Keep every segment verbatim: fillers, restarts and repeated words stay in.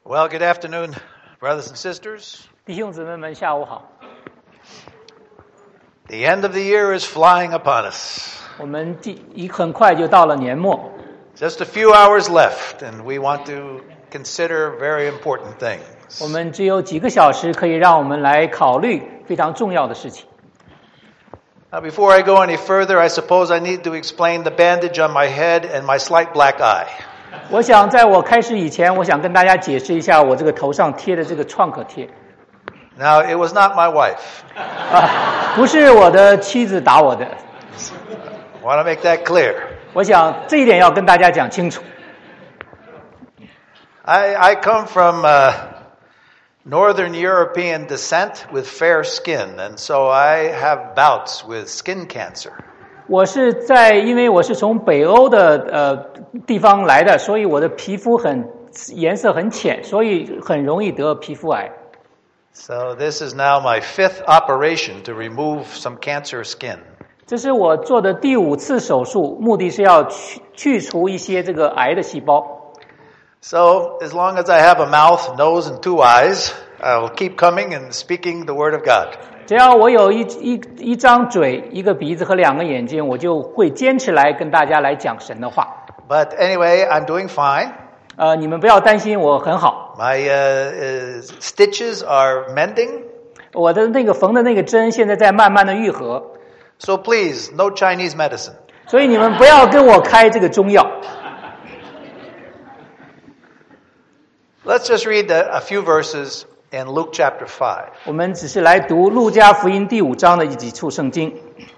Well, good afternoon, brothers and sisters. 弟兄姊妹们，下午好。 The end of the year is flying upon us. 我们一很快就到了年末， Just a few hours left, and we want to consider very important things. 我们只有几个小时可以让我们来考虑非常重要的事情。 Now, before I go any further, I suppose I need to explain the bandage on my head and my slight black eye. 我想在我开始以前，我想跟大家解释一下我这个头上贴的这个创可贴。 Now, it was not my wife. 啊，不是我的妻子打我的。 I want to make that clear. 我想这一点要跟大家讲清楚。 I, I come from uh, Northern European descent with fair skin, and so I have bouts with skin cancer. 我是在，因为我是从北欧的呃地方来的，所以我的皮肤很颜色很浅，所以很容易得皮肤癌。 So this is now my fifth operation to remove some cancer skin. 这是我做的第五次手术，目的是要去去除一些这个癌的细胞。 So as long as I have a mouth, nose, and two eyes, I'll keep coming and speaking the word of God. 只要我有一一一张嘴、一个鼻子和两个眼睛，我就会坚持来跟大家来讲神的话。 But anyway, I'm doing fine. 呃，你们不要担心，我很好。 My uh, uh, stitches are mending. 我的那个缝的那个针现在在慢慢的愈合， So please, no Chinese medicine. 所以你们不要跟我开这个中药。 Let's just read a, a few verses in Luke chapter five. 我们只是来读路加福音第五章的几处圣经。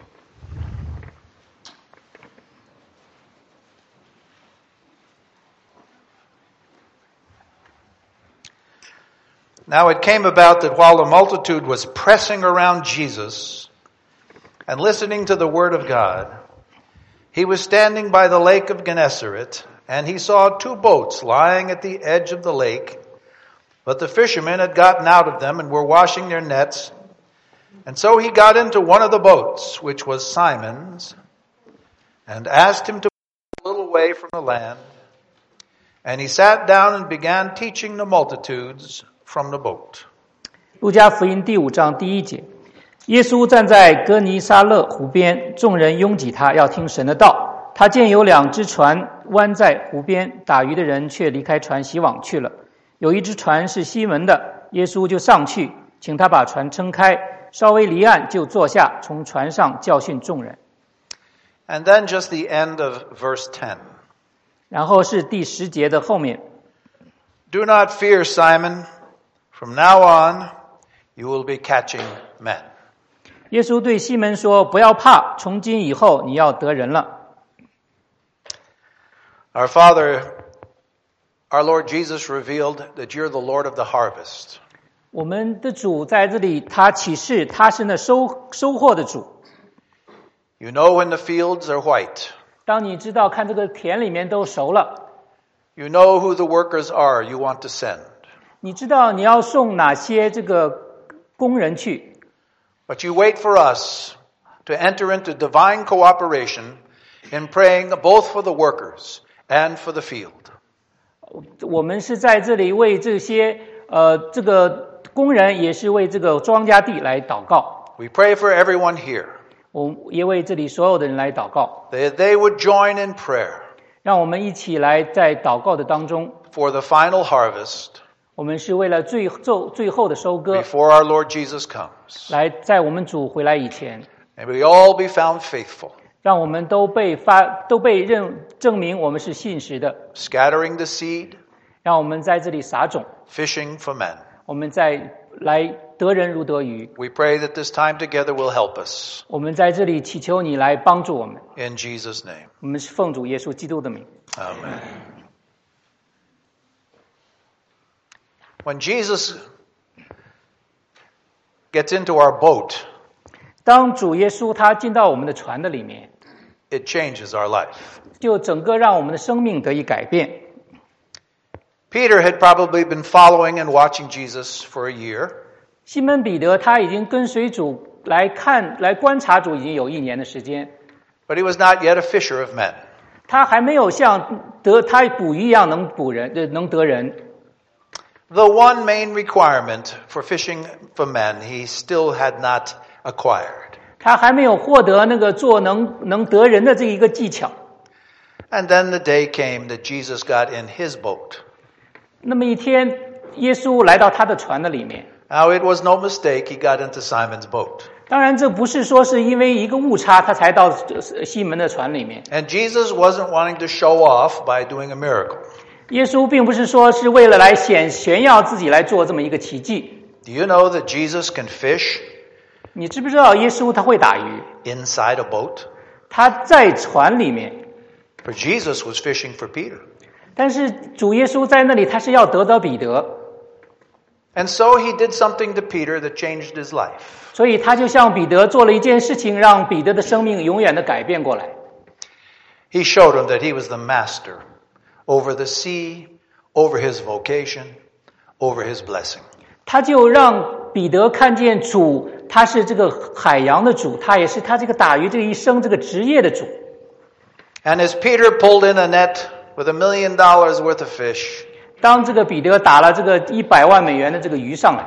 Now it came about that while the multitude was pressing around Jesus and listening to the word of God, he was standing by the lake of Gennesaret, and he saw two boats lying at the edge of the lake, but the fishermen had gotten out of them and were washing their nets. And so he got into one of the boats, which was Simon's, and asked him to move a little way from the land. And he sat down and began teaching the multitudes from the boat. 路加福音第五章第一节，耶稣站在哥尼撒勒湖边，众人拥挤他，要听神的道。他见有两只船弯在湖边，打鱼的人却离开船洗网去了。有一只船是西门的，耶稣就上去，请他把船撑开，稍微离岸就坐下，从船上教训众人。 And then just the end of verse ten. 然后是第十节的后面。 Do not fear, Simon. From now on, you will be catching men. 耶稣对西门说：“不要怕，从今以后你要得人了。” Our Father, our Lord Jesus revealed that you're the Lord of the harvest. 我们的主在这里，他启示他是那收收获的主。 You know when the fields are white. 当你知道看这个田里面都熟了， You know who the workers are you want to send. 你知道你要送哪些这个工人去， But you wait for us to enter into divine cooperation in praying both for the workers and for the field. 我们是在这里为这些呃这个工人，也是为这个庄稼地来祷告。 We pray for everyone here, 我也为这里所有的人来祷告， that they would join in prayer 让我们一起来在祷告的当中。 for the final harvest 我们是为了最后最后的收割， before our Lord Jesus comes. 来在我们主回来以前， May we all be found faithful, 让我们都被发都被认证明我们是信实的， scattering the seed, 让我们在这里撒种， fishing for men. 我们在来得人如得鱼。 We pray that this time together will help us. 我们在这里祈求你来帮助我们， In Jesus' name. 我们是奉主耶稣基督的名。 Amen. When Jesus gets into our boat, 当主耶稣他进到我们的船的里面， it changes our life. 就整个让我们的生命得以改变。 Peter had probably been following and watching Jesus for a year. 西门彼得他已经跟随主来看来观察主已经有一年的时间， But he was not yet a fisher of men. 他还没有像得他捕鱼一样能捕人，能得人。 The one main requirement for fishing for men he still had not acquired. 他还没有获得那个做能能得人的这一个技巧。 And then the day came that Jesus got in his boat. 那么一天，耶稣来到他的船的里面。 Now it was no mistake he got into Simon's boat. 当然，这不是说是因为一个误差他才到西门的船里面。 And Jesus wasn't wanting to show off by doing a miracle. 耶稣并不是说是为了来显炫耀自己来做这么一个奇迹。 Do you know that Jesus can fish 你知不知道耶稣他会打鱼？ inside a boat? 他在船里面。 For Jesus was fishing for Peter. 但是主耶稣在那里，他是要得到彼得。 And so he did something to Peter that changed his life. 所以他就向彼得做了一件事情，让彼得的生命永远的改变过来。 He showed him that he was the master over the sea, over his vocation, over his blessing. 他就让彼得看见主，他是这个海洋的主，他也是他这个打鱼这一生这个职业的主。 And as Peter pulled in a net with a million dollars worth of fish, 当这个彼得打了这个一百万美元的这个鱼上来，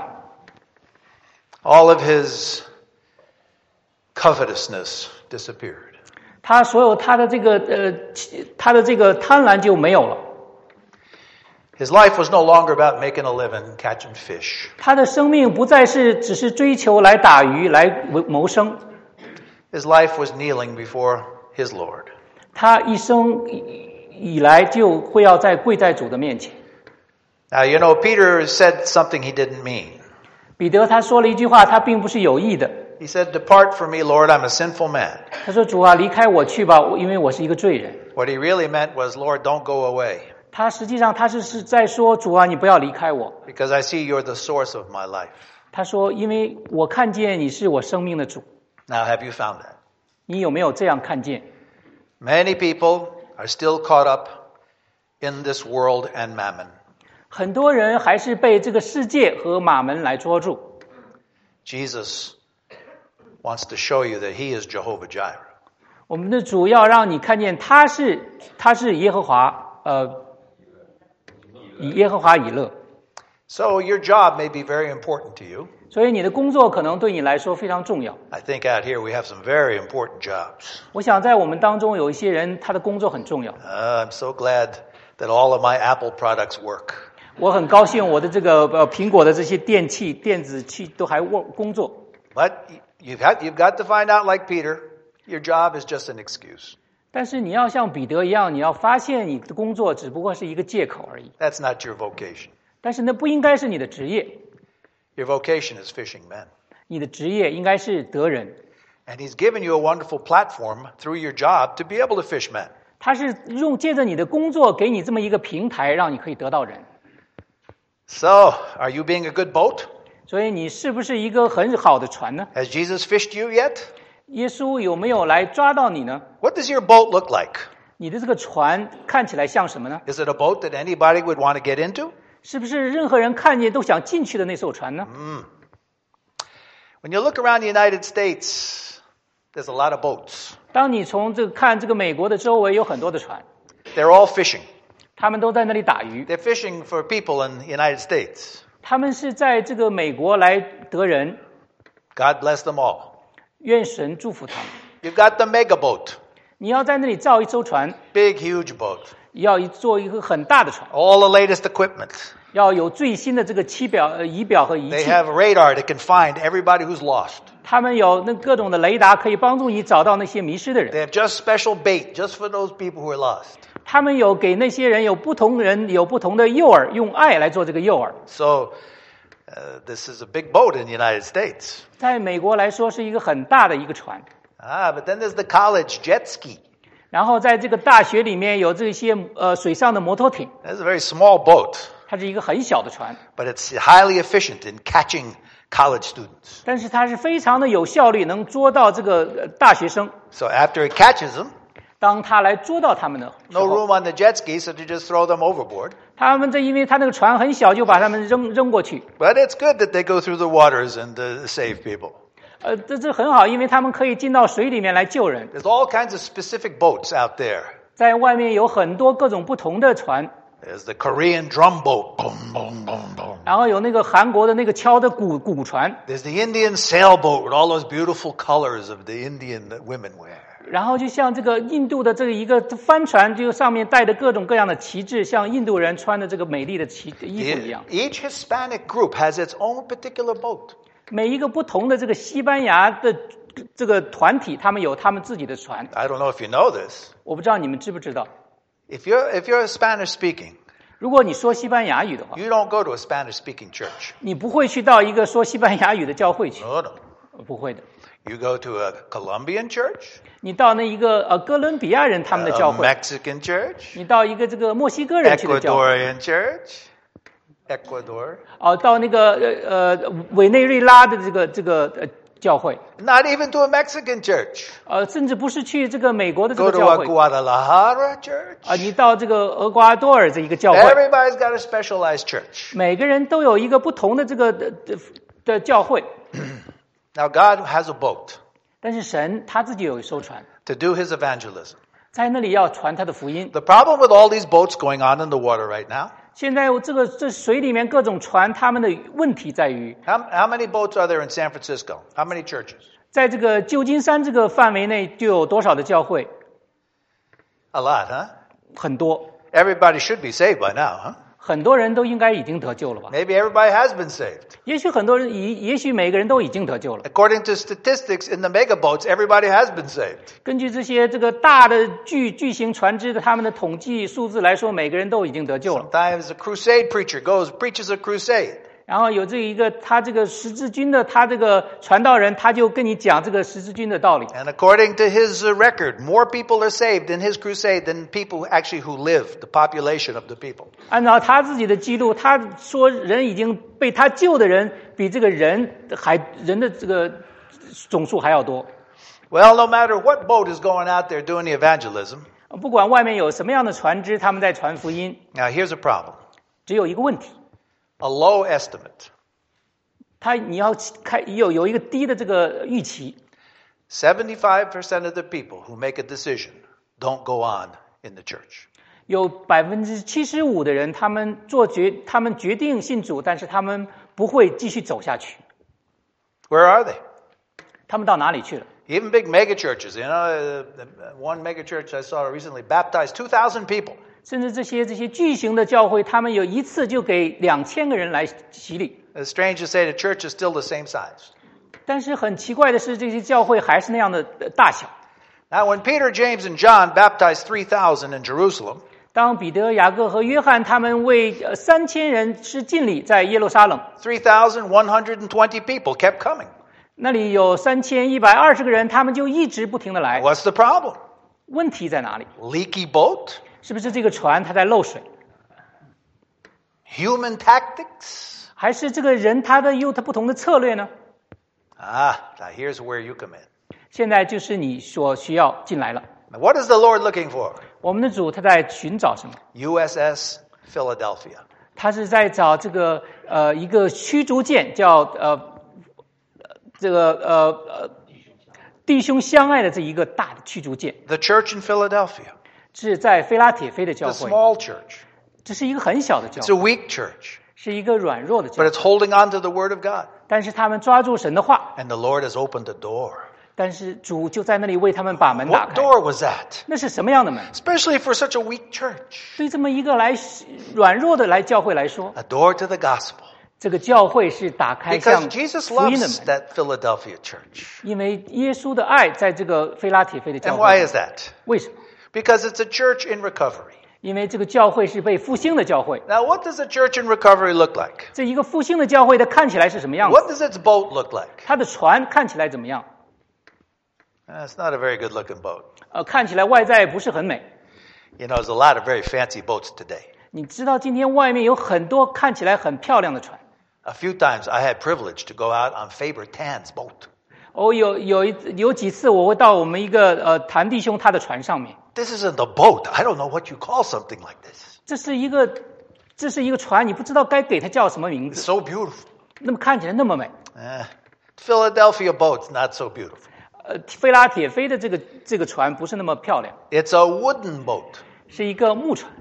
all of his covetousness disappeared. 他所有他的这个呃他的这个贪婪就没有了。 His life was no longer about making a living, catching fish. 他的生命不再是只是追求来打鱼来谋生。 His life was kneeling before his Lord. 他一生以来就会要在跪在主的面前。 Now, you know, Peter said something he didn't mean. 彼得他说了一句话，他并不是有意的。 He said, "Depart from me, Lord, I'm a sinful man." 他说：“主啊，离开我去吧，因为我是一个罪人。” What he really meant was, "Lord, don't go away." 他实际上他是是在说：“主啊，你不要离开我。” Because I see you're the source of my life. 他说：“因为我看见你是我生命的主。” Now, have you found that? 你有没有这样看见？ Many people are still caught up in this world and mammon. 很多人还是被这个世界和马门来捉住。 Jesus wants to show you that he is Jehovah Jireh. 我们的主要让你看见他是他是耶和华，呃，以耶和华以勒。 So your job may be very important to you. 所以你的工作可能对你来说非常重要。 I think out here we have some very important jobs. 我想在我们当中有一些人，他的工作很重要。 Uh, I'm so glad that all of my Apple products work. 我很高兴我的这个呃苹果的这些电器、电子器都还 work 工作。 But you've got, you've got to find out, like Peter, your job is just an excuse. 但是你要像彼得一样，你要发现你的工作只不过是一个借口而已。 That's not your vocation. 但是那不应该是你的职业， Your vocation is fishing men. 你的职业应该是得人。 And he's given you a wonderful platform through your job to be able to fish men. 他是用借着你的工作给你这么一个平台，让你可以得到人。 So, are you being a good boat? 所以你是不是一个很好的船呢？ Has Jesus fished you yet? 耶稣有没有来抓到你呢？ What does your boat look like? 你的这个船看起来像什么呢？ Is it a boat that anybody would want to get into? 是不是任何人看见都想进去的那艘船呢？ When you look around the United States, there's a lot of boats. 当你从这个看这个美国的周围有很多的船， They're all fishing. 他们都在那里打鱼， They're fishing for people in the United States. 他们是在这个美国来得人， God bless them all. 愿神祝福他们。 You've got the mega boat, 你要在那里造一艘船， big, huge boat. 要做一个很大的船， All the latest equipment. 要有最新的这个期表、呃仪表和仪 They 器。 have radar that can find everybody who's lost. 他们有那各种的雷达，可以帮助你找到那些迷失的人。 They have just special bait just for those people who are lost. 他们有给那些人有不同人有不同的诱饵，用爱来做这个诱饵。 So, uh, this is a big boat in the United States. 在美国来说是一个很大的一个船。 Ah, but then there's the college jet ski. 然后在这个大学里面有这些呃水上的摩托艇， That's a very small boat, 它是一个很小的船， but it's highly efficient in catching college students. 但是它是非常的有效率，能捉到这个呃大学生。 So after it catches them, 当他来捉到他们的时 no 候， room on the jet ski, so you just throw them overboard. 他们这因为他那个船很小，就把他们扔扔过去。 But it's good that they go through the waters and uh, save people. 呃，这这很好，因为他们可以进到水里面来救人。 There's all kinds of specific boats out there. 在外面有很多各种不同的船， There's the Korean drum boat. Boom, boom, boom, boom. 然后有那个韩国的那个敲的鼓鼓船， There's the Indian sailboat with all those beautiful colors of the Indian that women wear. 然后就像这个印度的这个一个帆船，就上面带着各种各样的旗帜，像印度人穿的这个美丽的旗衣服一样。 Each Hispanic group has its own particular boat. 每一个不同的这个西班牙的这个团体，他们有他们自己的船。 I don't know if you know this. 我不知道你们知不知道， If you're, if you're Spanish speaking, 如果你说西班牙语的话， you don't go to a Spanish speaking church. 你不会去到一个说西班牙语的教会去， No, no. 不会的。 You go to a Colombian church, 你到那一个呃哥伦比亚人他们的教 a 会， Mexican church, 你到一个这个墨西哥人去的教会， Ecuadorian church, Ecuador. 哦，到那个呃呃委内瑞拉的这个这个呃教会， Not even to a Mexican church. 呃，甚至不是去这个美国的这 Go 个 to 教 a 会， Guadalajara church. 啊，你到这个厄瓜多尔这一个教会， Everybody's got a specialized church. 每个人都有一个不同的这个的的的教会， Now God has a boat 但是神他自己有一艘船， to do his evangelism. 在那里要传他的福音。 The problem with all these boats going on in the water right now, 现在这个这水里面各种船，他们的问题在于， how, how many boats are there in San Francisco? How many churches? 在这个旧金山这个范围内就有多少的教会？ A lot, huh? 很多， Everybody should be saved by now, huh? 很多人都应该已经得救了吧？ Maybe everybody has been saved. 也许很多人，也也许每个人都已经得救了。 According to statistics in the mega boats, everybody has been saved. 根据这些这个大的巨巨型船只的他们的统计数字来说，每个人都已经得救了。 Sometimes a crusade preacher goes, preaches a crusade. 然后有这一个他这个十字军的他这个传道人，他就跟你讲这个十字军的道理。 And according to his uh, record, more people are saved in his crusade than people actually who live, the population of the people. 按照他自己的记录，他说人已经被他救的人比这个人还人的这个总数还要多。 Well, no matter what boat is going out there doing the evangelism, 不管外面有什么样的船只，他们在传福音， now here's a problem. 只有一个问题， A low estimate. 他你要开有有一个低的这个预期。 seventy-five percent of the people who make a decision don't go on in the church. 有百分之七十五的人，他们做决，他们决定信主，但是他们不会继续走下去。 Where are they? 他们到哪里去了？ Even big mega churches. You know, uh, one mega church I saw recently baptized two thousand people. 甚至这些这些巨型的教会，他们有一次就给两千个人来洗礼。 It's strange to say the church is still the same size. 但是很奇怪的是，这些教会还是那样的大小。 Now, when Peter, James, and John baptized three thousand in Jerusalem, 当彼得、雅各和约翰他们为呃三千人施浸礼，在耶路撒冷， three thousand one hundred twenty people kept coming. 那里有三千一百二十个人，他们就一直不停的来。 What's the problem? 问题在哪里？ Leaky boat? 是不是这个船它在漏水？ Human tactics? 还是这个人他的有他不同的策略呢？ Ah, now here's where you come in. 现在就是你所需要进来了。 Now, what is the Lord looking for? 我们的主他在寻找什么？ U S S Philadelphia. 他是在找这个呃一个驱逐舰，叫呃这个呃呃弟兄相爱的这一个大的驱逐舰， The church in Philadelphia. 是在菲拉铁菲的教 The 会。 small church. 这是一个很小的教 It's a 会， weak church. 是一个软弱的教 But 会， it's holding on to the Word of God. 但是他们抓住神的话， And the Lord has opened a door. 但是主就在那里为他们把门打 What 开。 door was that? 那是什么样的门？ Especially for such a weak church. 对这么一个来软弱的来教会来说， A door to the gospel. 这个教会是打开 Because 向 Jesus 福音的 loves 门， that Philadelphia church. 因为耶稣的爱在这个菲拉铁菲的 And 教 why 会。 is that? 为什么？ Because it's a church in recovery. 因为这个教会是被复兴的教会。 Now, what does a church in recovery look like? 这一个复兴的教会，它看起来是什么样子？ What does its boat look like? 它的船看起来怎么样？ Uh, it's not a very good looking boat. 呃，看起来外在不是很美。 You know, there's a lot of very fancy boats today. 你知道今天外面有很多看起来很漂亮的船。 A few times I had privilege to go out on Faber Tan's boat. 哦，有有一有几次我会到我们一个呃谭弟兄他的船上面， This isn't a boat. I don't know what you call something like this. 这是一个这是一个船，你不知道该给它叫什么名 It's 字。 so beautiful. 那么看起来那么美， Eh, Philadelphia boat's not so beautiful. 呃，菲拉铁菲的这个这个船不是那么漂亮， It's a wooden boat. 是一个木船。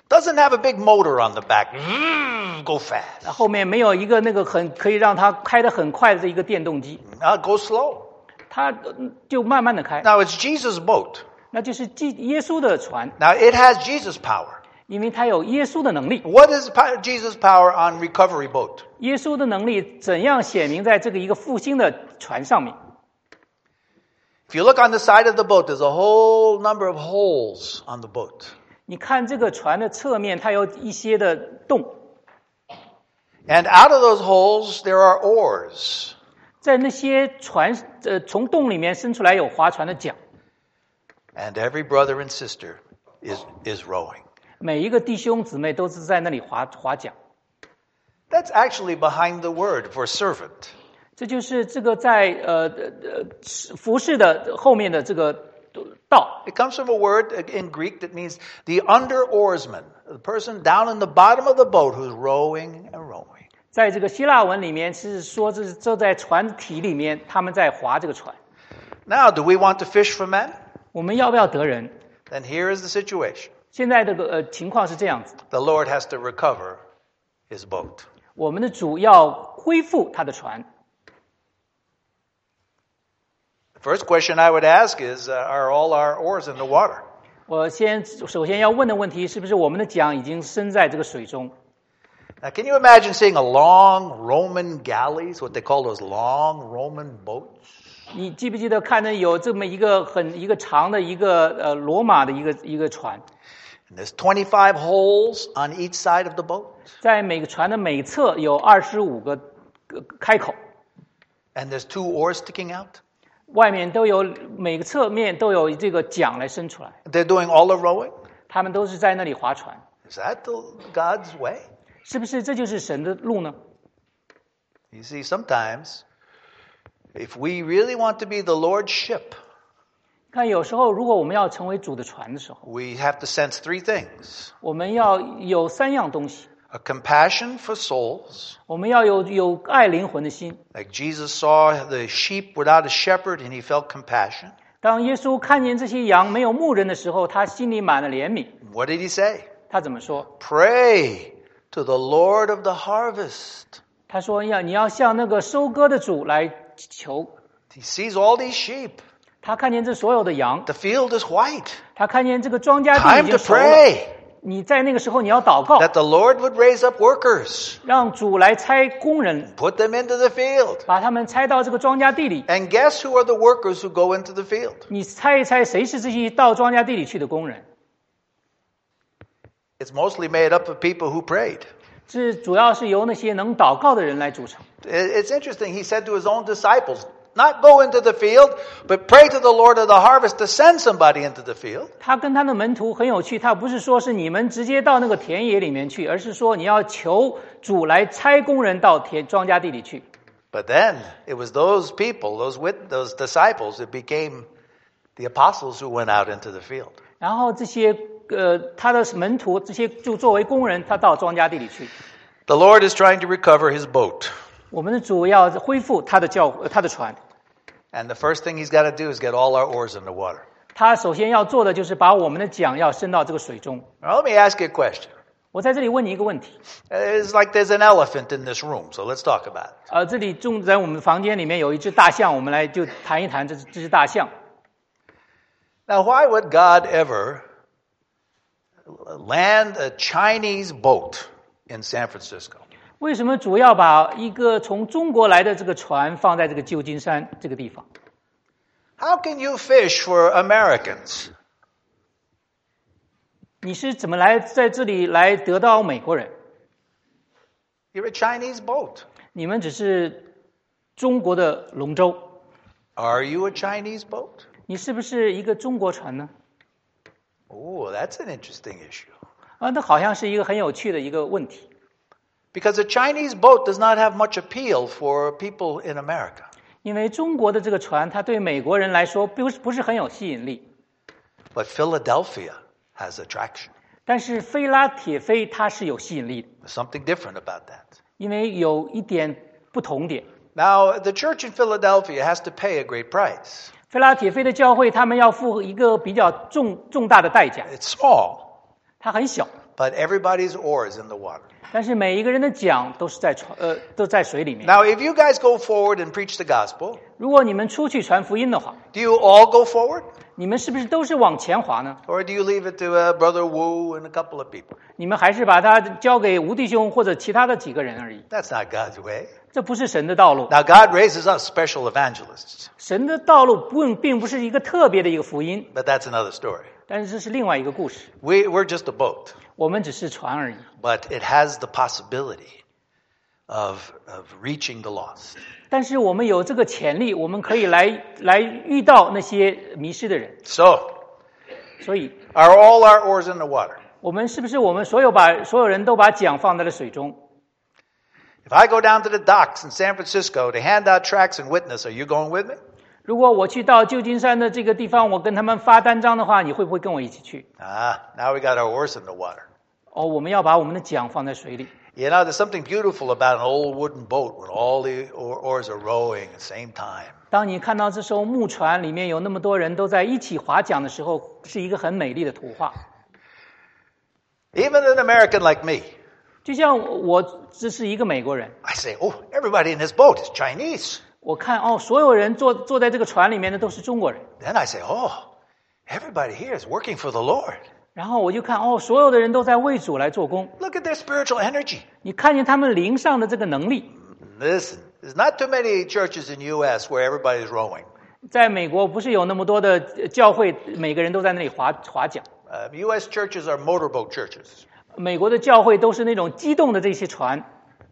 Doesn't have a big motor on the back. Go fast. 后面没有一个那个很可以让它开得很快的一个电动机， Now go slow. 它就慢慢的开。 Now it's Jesus' boat. 那就是基耶稣的船， Now it has Jesus' power. 因为它有耶稣的能力。 What is po- Jesus' power on recovery boat? 耶稣的能力怎样显明在这个一个复兴的船上面？ If you look on the side of the boat, there's a whole number of holes on the boat. 你看这个船的侧面，它有一些的洞， And out of those holes, there are oars. 在那些船呃从洞里面伸出来有划船的桨， And every brother and sister is, is rowing. 每一个弟兄姊妹都是在那里划划桨。 That's actually behind the word for servant. 这就是这个在呃呃服饰的后面的这个道， It comes from a word in Greek that means the under oarsman, the person down in the bottom of the boat who's rowing and rowing. 在这个希腊文里面是说这是这在船体里面他们在划这个船。 Now, do we want to fish for men? 我们要不要得人？ Then here is the situation. 现在这个呃情况是这样子， The Lord has to recover his boat. 我们的主要恢复他的船。 The first question I would ask is, uh, are all our oars in the water? 我先首先要问的问题是不是我们的桨已经身在这个水中？ Now, can you imagine seeing a long Roman galleys, what they call those long Roman boats? 你记不记得看的有这么一个很一个长的一个呃罗马的一个一个船， And there's twenty-five holes on each side of the boat. 在每个船的每侧有二十五个呃开口， And there's two oars sticking out. 外面都有每个侧面都有这个桨来伸出来， They're doing all the rowing. 他们都是在那里划船， Is that the, God's way? 是不是这就是神的路呢？ You see, sometimes, if we really want to be the Lord's ship, 看有时候如果我们要成为主的船的时候， we have to sense three things. 我们要有三样东西， A compassion for souls, 我们要有有爱灵魂的心。 like Jesus saw the sheep without a shepherd and he felt compassion. 当耶稣看见这些羊没有牧人的时候，他心里满了怜悯。 What did he say? 他怎么说？ Pray to the Lord of the harvest. 他说要你要向那个收割的主来求。 He sees all these sheep. 他看见这所有的羊， The field is white. 他看见这个庄稼地 Time 已 to 经熟了。 pray 你在那个时候你要祷告， that the Lord would raise up workers, 让主来差工人， put them into the field. 把他们差到这个庄稼地里。 And guess who are the workers who go into the field? 你猜一猜谁是这些到庄稼地里去的工人？ It's mostly made up of people who prayed. 是主要是由那些能祷告的人来组成。 It's interesting. He said to his own disciples, not go into the field, but pray to the Lord of the harvest to send somebody into the field. 他跟他的门徒很有趣，他不是说是你们直接到那个田野里面去，而是说你要求主来差工人到田庄稼地里去。 But then it was those people, those wit- those disciples, that became the apostles who went out into the field. 然后这些呃他的门徒这些就作为工人，他到庄稼地里去。 The Lord is trying to recover his boat. 我们的主要恢复他的教他的船， And the first thing he's got to do is get all our oars in the water. 他首先要做的就是把我们的桨要伸到这个水中。 Now let me ask you a question. 我在这里问你一个问题， It's like there's an elephant in this room, so let's talk about it. 呃，这里种在我们房间里面有一只大象，我们来就谈一谈这这只大象。 Now, why would God ever land a Chinese boat in San Francisco? 为什么主要把一个从中国来的这个船放在这个旧金山这个地方？ How can you fish for Americans? 你是怎么来在这里来得到美国人？ You're a Chinese boat. 你们只是中国的龙舟， Are you a Chinese boat? 你是不是一个中国船呢？ Oh, that's an interesting issue. 啊，那好像是一个很有趣的一个问题。 Because a Chinese boat does not have much appeal for people in America. 因为中国的这个船，它对美国人来说不是不是很有吸引力， But Philadelphia has attraction. 但是菲拉铁菲它是有吸引力的， There's something different about that. 因为有一点不同点。 Now, the church in Philadelphia has to pay a great price. 菲拉铁菲的教会，他们要付一个比较重重大的代价， It's small, 它很小， but everybody's oar is in the water. 但是每一个人的桨都是在船呃都在水里面。 Now, if you guys go forward and preach the gospel, 如果你们出去传福音的话， do you all go forward? 你们是不是都是往前滑呢？ Or do you leave it to uh, Brother Wu and a couple of people? 你们还是把它交给吴弟兄或者其他的几个人而已？ That's not God's way. 这不是神的道路。 Now, God raises up special evangelists, 神的道路不并不是一个特别的一个福音， but that's another story. 但是这是另外一个故事。 We, we're just a boat, 我们只是船而已， but it has the possibility of, of reaching the lost. 但是我们有这个潜力，我们可以来来遇到那些迷失的人。 So, 所以， are all our oars in the water? 我们是不是我们所有把所有人都把桨放在了水中？ If I go down to the docks in San Francisco to hand out tracts and witness, are you going with me? 如果我去到旧金山的这个地方，我跟他们发单张的话，你会不会跟我一起去？ Ah, now we got our oars in the water. 哦，我们要把我们的桨放在水里。 You know, there's something beautiful about an old wooden boat when all the oar- oars are rowing at the same time. 当你看到这艘木船里面有那么多人都在一起划桨的时候，是一个很美丽的图画。 Even an American like me, 就像我这是一个美国人， I say, oh, everybody in this boat is Chinese. 我看哦，所有人坐坐在这个船里面的都是中国人， Then I say, oh, everybody here is working for the Lord. 然后我就看哦，所有的人都在为主来做工。 Look at their spiritual energy. 你看见他们灵上的这个能力， Listen, there's not too many churches in U S where everybody's rowing. 在美国不是有那么多的教会，每个人都在那里划划桨。 Uh, U S churches are motorboat churches. 美国的教会都是那种机动的这些船，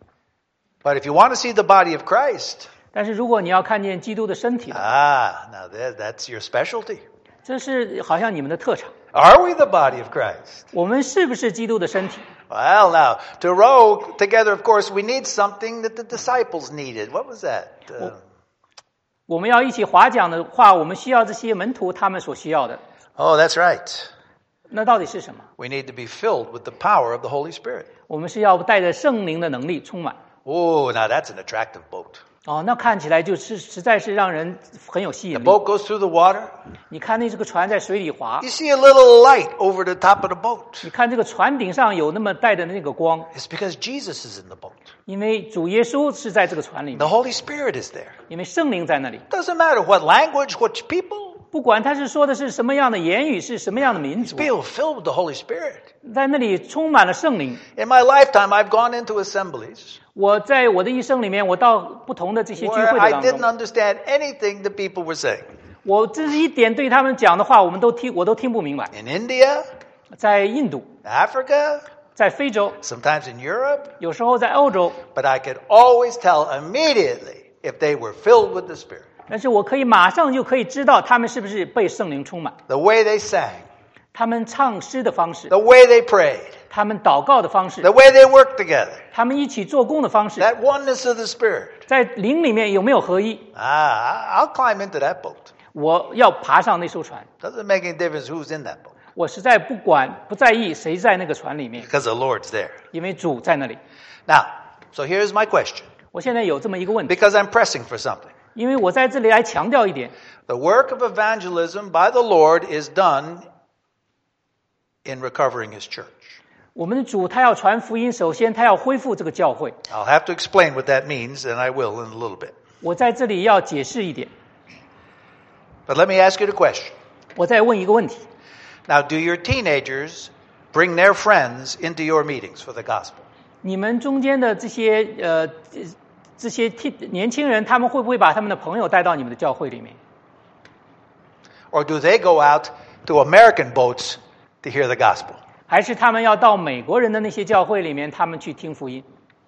But if you want to see the body of Christ, 但是如果你要看见基督的身体， ah, now that, that's your specialty. 这是好像你们的特长。 Are we the body of Christ? 我们是不是基督的身体？ Well, now, to row together, of course, we need something that the disciples needed. What was that? Uh, 我们要一起划桨的话，我们需要这些门徒他们所需要的。 oh, that's right. 那到底是什么？ We need to be filled with the power of the Holy Spirit. 我们是要带着圣灵的能力充满。 Oh, now that's an attractive boat. 哦，那看起来就是实在是让人很有吸引 The 力。 boat goes through the water. 你看那这个船在水里滑， You see a little light over the top of the boat. 你看这个船顶上有那么带的那个光， It's because Jesus is in the boat. 因为主耶稣是在这个船里 The 面， Holy Spirit is there. 因为圣灵在那里。 Doesn't matter what language, what people. 不管他是说的是什么样的言语，是什么样的民族， People filled with the Holy Spirit. 在那里充满了圣灵。 In my lifetime, I've gone into assemblies 我在我的一生里面，我到不同的这些聚 where 会的 I 当 didn't 中， understand anything the people were saying. 我这是一点对他们讲的话，我们都听，我都听不明白。 In India, 在印度， Africa, 在非洲， sometimes in Europe, 有时候在欧洲， but I could always tell immediately if they were filled with the Spirit. 但是我可以马上就可以知道他们是不是被圣灵充满， The way they sang, 他们唱诗的方式， the way they prayed, 他们祷告的方式， the way they worked together, 他们一起做工的方式， that oneness of the Spirit. 在灵里面有没有合一？ Ah, I- I'll climb into that boat. 我要爬上那艘船， Doesn't make any difference who's in that boat 我实在不管不在意谁在那个船里面， because the Lord's there. 因为主在那里。 Now, so here's my question 我现在有这么一个问题， because I'm pressing for something. 因为我在这里来强调一点， The work of evangelism by the Lord is done in recovering his church. 我们的主他要传福音，首先他要恢复这个教会。 I'll have to explain what that means, and I will in a little bit. 我在这里要解释一点， But let me ask you the question. 我再问一个问题： Now, do your teenagers bring their friends into your meetings for the gospel? 你们中间的这些呃这些年轻人，他们会不会把他们的朋友带到你们的教会里面？ Or do they go out to American boats to hear the gospel? 还是他们要到美国人的那些教会里面，他们去听福音？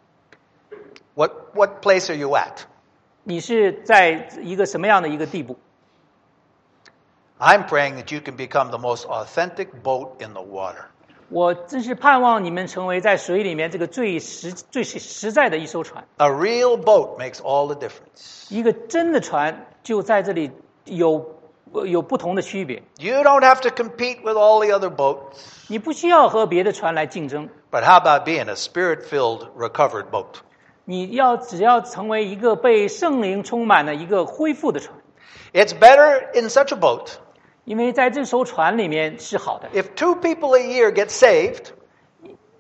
What, what place are you at? 你是在一个什么样的一个地步？ I'm praying that you can become the most authentic boat in the water. 我真是盼望你们成为在水里面这个最实最实在的一艘船。 A real boat makes all the difference. 一个真的船就在这里有有不同的区别。 You don't have to compete with all the other boats. 你不需要和别的船来竞争， But how about being a spirit-filled, recovered boat? 你要只要成为一个被圣灵充满的一个恢复的船。 It's better in such a boat 因为在这艘船里面是好的， if two people a year get saved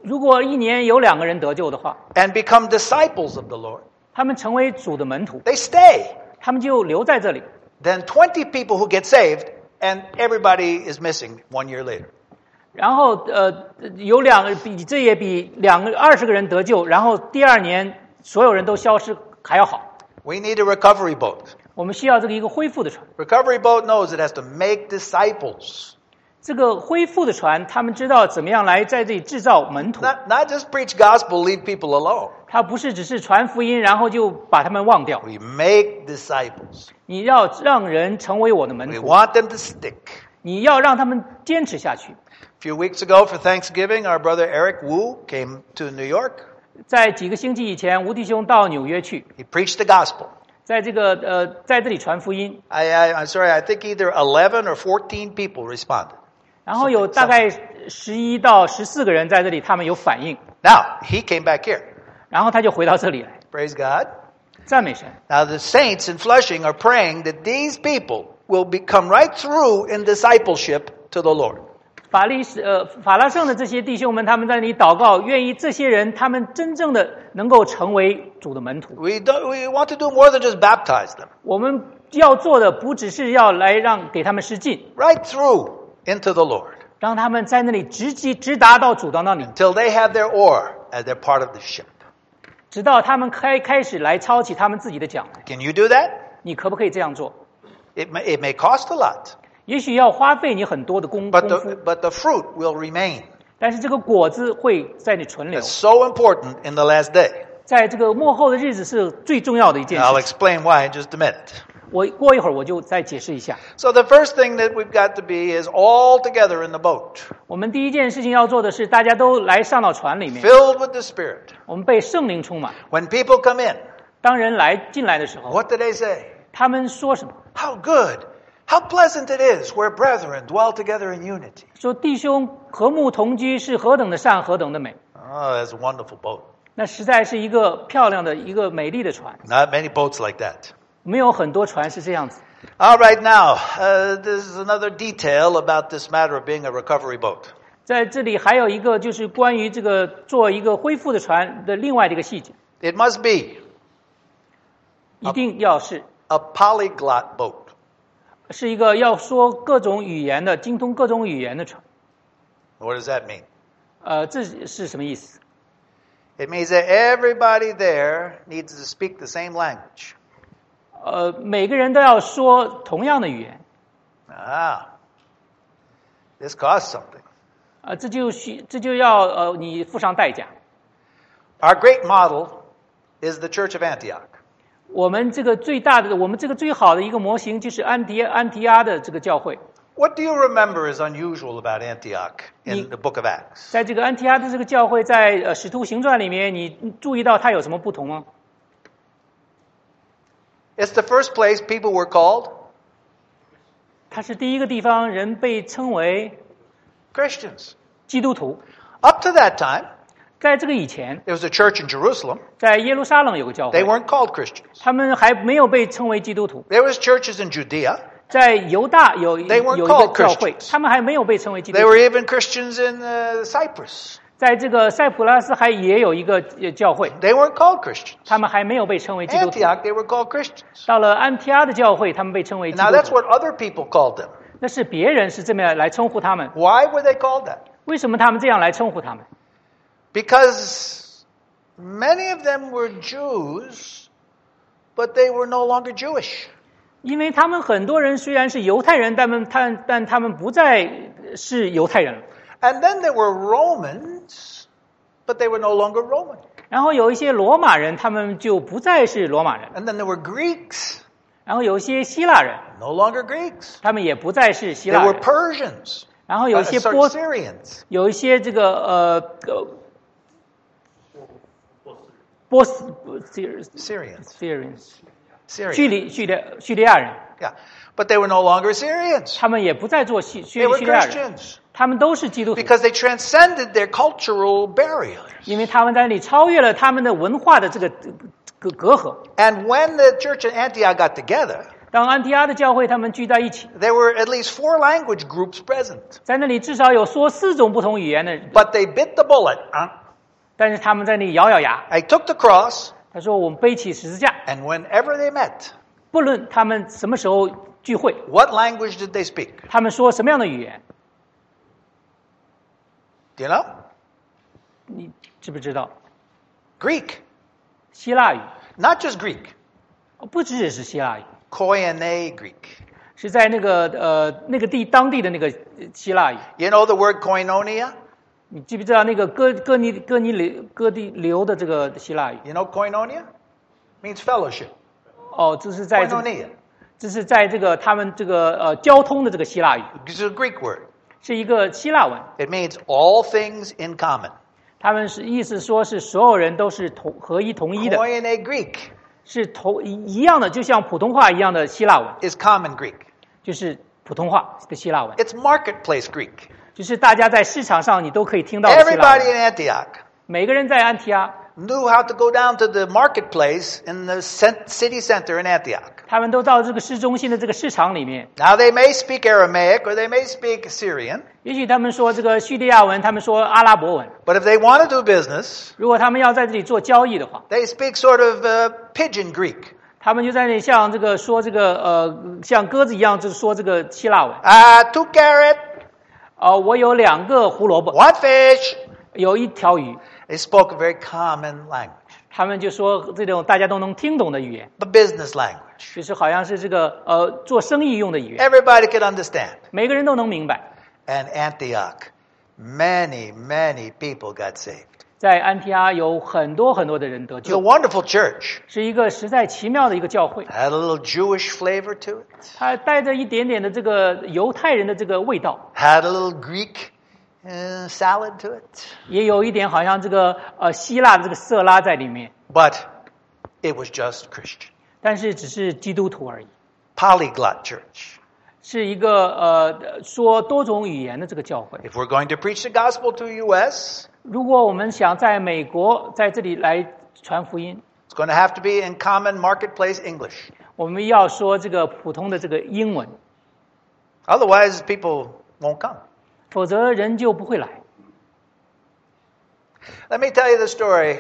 如果一年有两个人得救的话， and become disciples of the Lord, 他们成为主的门徒， they stay. 他们就留在这里。 Then twenty people who get saved, and everybody is missing one year later. 然后呃，有两个比这也比两个二十个人得救，然后第二年所有人都消失还要好。 We need a recovery boat. 我们需要这个一个恢复的船。 Recovery boat knows it has to make disciples. 这个恢复的船，他们知道怎么样来在这里制造门徒。 Not, not just preach gospel, leave people alone. 他不是只是传福音，然后就把他们忘掉。 We make disciples. 你要让人成为我的门 We 徒， want them to stick. 你要让他们坚持下去。 A few weeks ago for Thanksgiving, our brother Eric Wu came to New York. 在几个星期以前，吴弟兄到纽约去， He preached the gospel. 在这个呃，在这里传福音， I, I, I'm sorry, I think either eleven or fourteen people responded. 然后有大概十一到十四个人在这里，他们有反应， Now, he came back here. 然后他就回到这里来， Praise God. 赞美神。 Now, the saints in Flushing are praying that these people will become right through in discipleship to the Lord. 法利呃法拉盛的这些弟兄们，他们在那里祷告，愿意这些人他们真正的能够成为主的门徒。 We, don't, we want to do more than just baptize them. 我们要做的不只是要来让给他们施浸， Right through into the Lord 让他们在那里直击直达到主到那里， till they have their oar as they're part of the ship. 直到他们开开始来操起他们自己的桨来。 Can you do that? 你可不可以这样做？ It may, it may cost a lot, 也许要花费你很多的功 but 功夫 the,，but the fruit will remain. 但是这个果子会在你存留 It's，so important in the last day. 在这个幕后的日子是最重要的一件 I'll 事。 explain why in just a minute. 我过一会儿我就再解释一下。 So the first thing that we've got to be is all together in the boat, 我们第一件事情要做的是，大家都来上到船里面， filled with the Spirit. 我们被圣灵充满。 When people come in, 当人来进来的时候， what do they say? 他们说什么？ How good, how pleasant it is where brethren dwell together in unity. 说弟兄和睦同居是何等的善，何等的美。 Oh, that's a wonderful boat. 那实在是一个漂亮的一个美丽的船， Not many boats like that. 没有很多船是这样子。 All right, now, uh, this is another detail about this matter of being a recovery boat. 在这里还有一个就是关于这个做一个恢复的船的另外的一个细节， It must be 一定要是 a polyglot boat. 是一个要说各种语言的、精通各种语言的船。 What does that mean? 呃，这是什么意思？ It means that everybody there needs to speak the same language. 呃，每个人都要说同样的语言。 Ah, this costs something. 呃，这就需这就要呃你付上代价。 Our great model is the Church of Antioch. 我们这个最大的，我们这个最好的一个模型就是安提安提阿的这个教会。 What do you remember is unusual about Antioch in Ni- the book of Acts? 在这个安提阿的这个教会，在呃《使徒行传》里面，你注意到它有什么不同吗？ It's the first place people were called 它是第一个地方人被称为 Christians. 基督徒。 Up to that time, 在这个以前， there was a church in Jerusalem. 在耶路撒冷有个教 They 会， weren't called Christians. 他们还没有被称为基督徒。 There was churches in Judea. 在犹大有 They weren't 有一个 called 教会， Christians. 他们还没有被称为基督 There 徒 were。even Christians in uh, Cyprus. 在这个塞浦拉斯还也有一个呃教会， They weren't called Christians. 他们还没有被称为基督徒。 Antioch, they were called Christians. 到了安提阿的教会，他们被称为基 Now 督 that's 徒。 what other people called them. 那是别人是这么样来称呼他们。 Why were they called that? 为什么他们这样来称呼他们？ Because many of them were Jews, but they were no longer Jewish. 因为他们很多人虽然是犹太人，但们但但他们不再是犹太人了。 And then there were Romans, but they were no longer Roman. 然后有一些罗马人，他们就不再是罗马人。 And then there were Greeks, 然后有一些希腊人， no longer Greeks. 他们也不再是希 There 腊 were 人。 Persians, 然后有 uh, 一些 sorry, 波， Syrians. 有一些这个呃呃波斯 Syrians. Syrians Syrians. 叙利叙利叙利亚人， Yeah. But they were no longer Syrians. 他们也不再做叙叙 They were 叙利亚人， Christians 他们都是基督徒， because they transcended their cultural barriers. 因为他们在那里超越了他们的文化的这个隔隔阂。 And when the church in Antioch got together, 当安提阿的教会他们聚在一起， there were at least four language groups present. 在那里至少有说四种不同语言的人， But they bit the bullet. Huh? 但是他们在那里咬咬牙， They took the cross, 他说我们背起十字架， and whenever they met, 不论他们什么时候聚会， what language did they speak? 他们说什么样的语言， Do you know? 你知不知道？ Greek. 希腊语， Not just Greek. 不只是希腊语， Koine Greek. 是在那个呃那个地当地的那个希腊语。 You know the word koinonia? 你记不知道那个哥哥尼哥尼流哥地流的这个希腊语？ You know koinonia? Means fellowship. 哦，这是在这个 Koinonia. 这是在这个他们这个呃交通的这个希腊语， It's a Greek word. 是一个希腊文。 It means all things in common. 他们是意思说是所有人都是同合一同一的， Koine Greek 是同一一样的，就像普通话一样的希腊文， is common Greek. 就是普通话的希腊文， It's marketplace Greek. 就是大家在市场上你都可以听到的希腊 Everybody 文。 in Antioch 每个人在安提阿， knew how to go down to the marketplace in the cent- city center in Antioch. 他们都到这个市中心的这个市场里面。 Now they may speak Aramaic or they may speak Syrian, 也许他们说这个叙利亚文，他们说阿拉伯文。 but if they want to do business, 如果他们要在这里做交易的话， they speak sort of uh, pidgin Greek. 他们就在那里像这个说这个呃像鸽子一样，就是说这个希腊文。 Uh, two carrot, 呃，我有两个胡萝卜， one fish. 有一条鱼。 They spoke a very common language, 他们就说这种大家都能听懂的语言， the business language. 就是好像是这个呃做生意用的语言， Everybody could understand. 每个人都能明白。 And Antioch, many, many people got saved. 在安提阿有很多很多的人得 It was a 救， wonderful church. 是一个实在奇妙的一个教会， Had a little Jewish flavor to it. 它带着一点点的这个犹太人的这个味道， Had a little Greek uh, salad to it. 也有一点好像这个呃希腊的这个色拉在里面， But it was just Christian. 但是只是基督徒而已， Polyglot church. 是一个呃说多种语言的这个教会。 If we're going to preach the gospel to U S, 如果我们想在美国在这里来传福音， it's going to have to be in common marketplace English. 我们要说这个普通的这个英文， Otherwise, people won't come. 否则人就不会来。 Let me tell you the story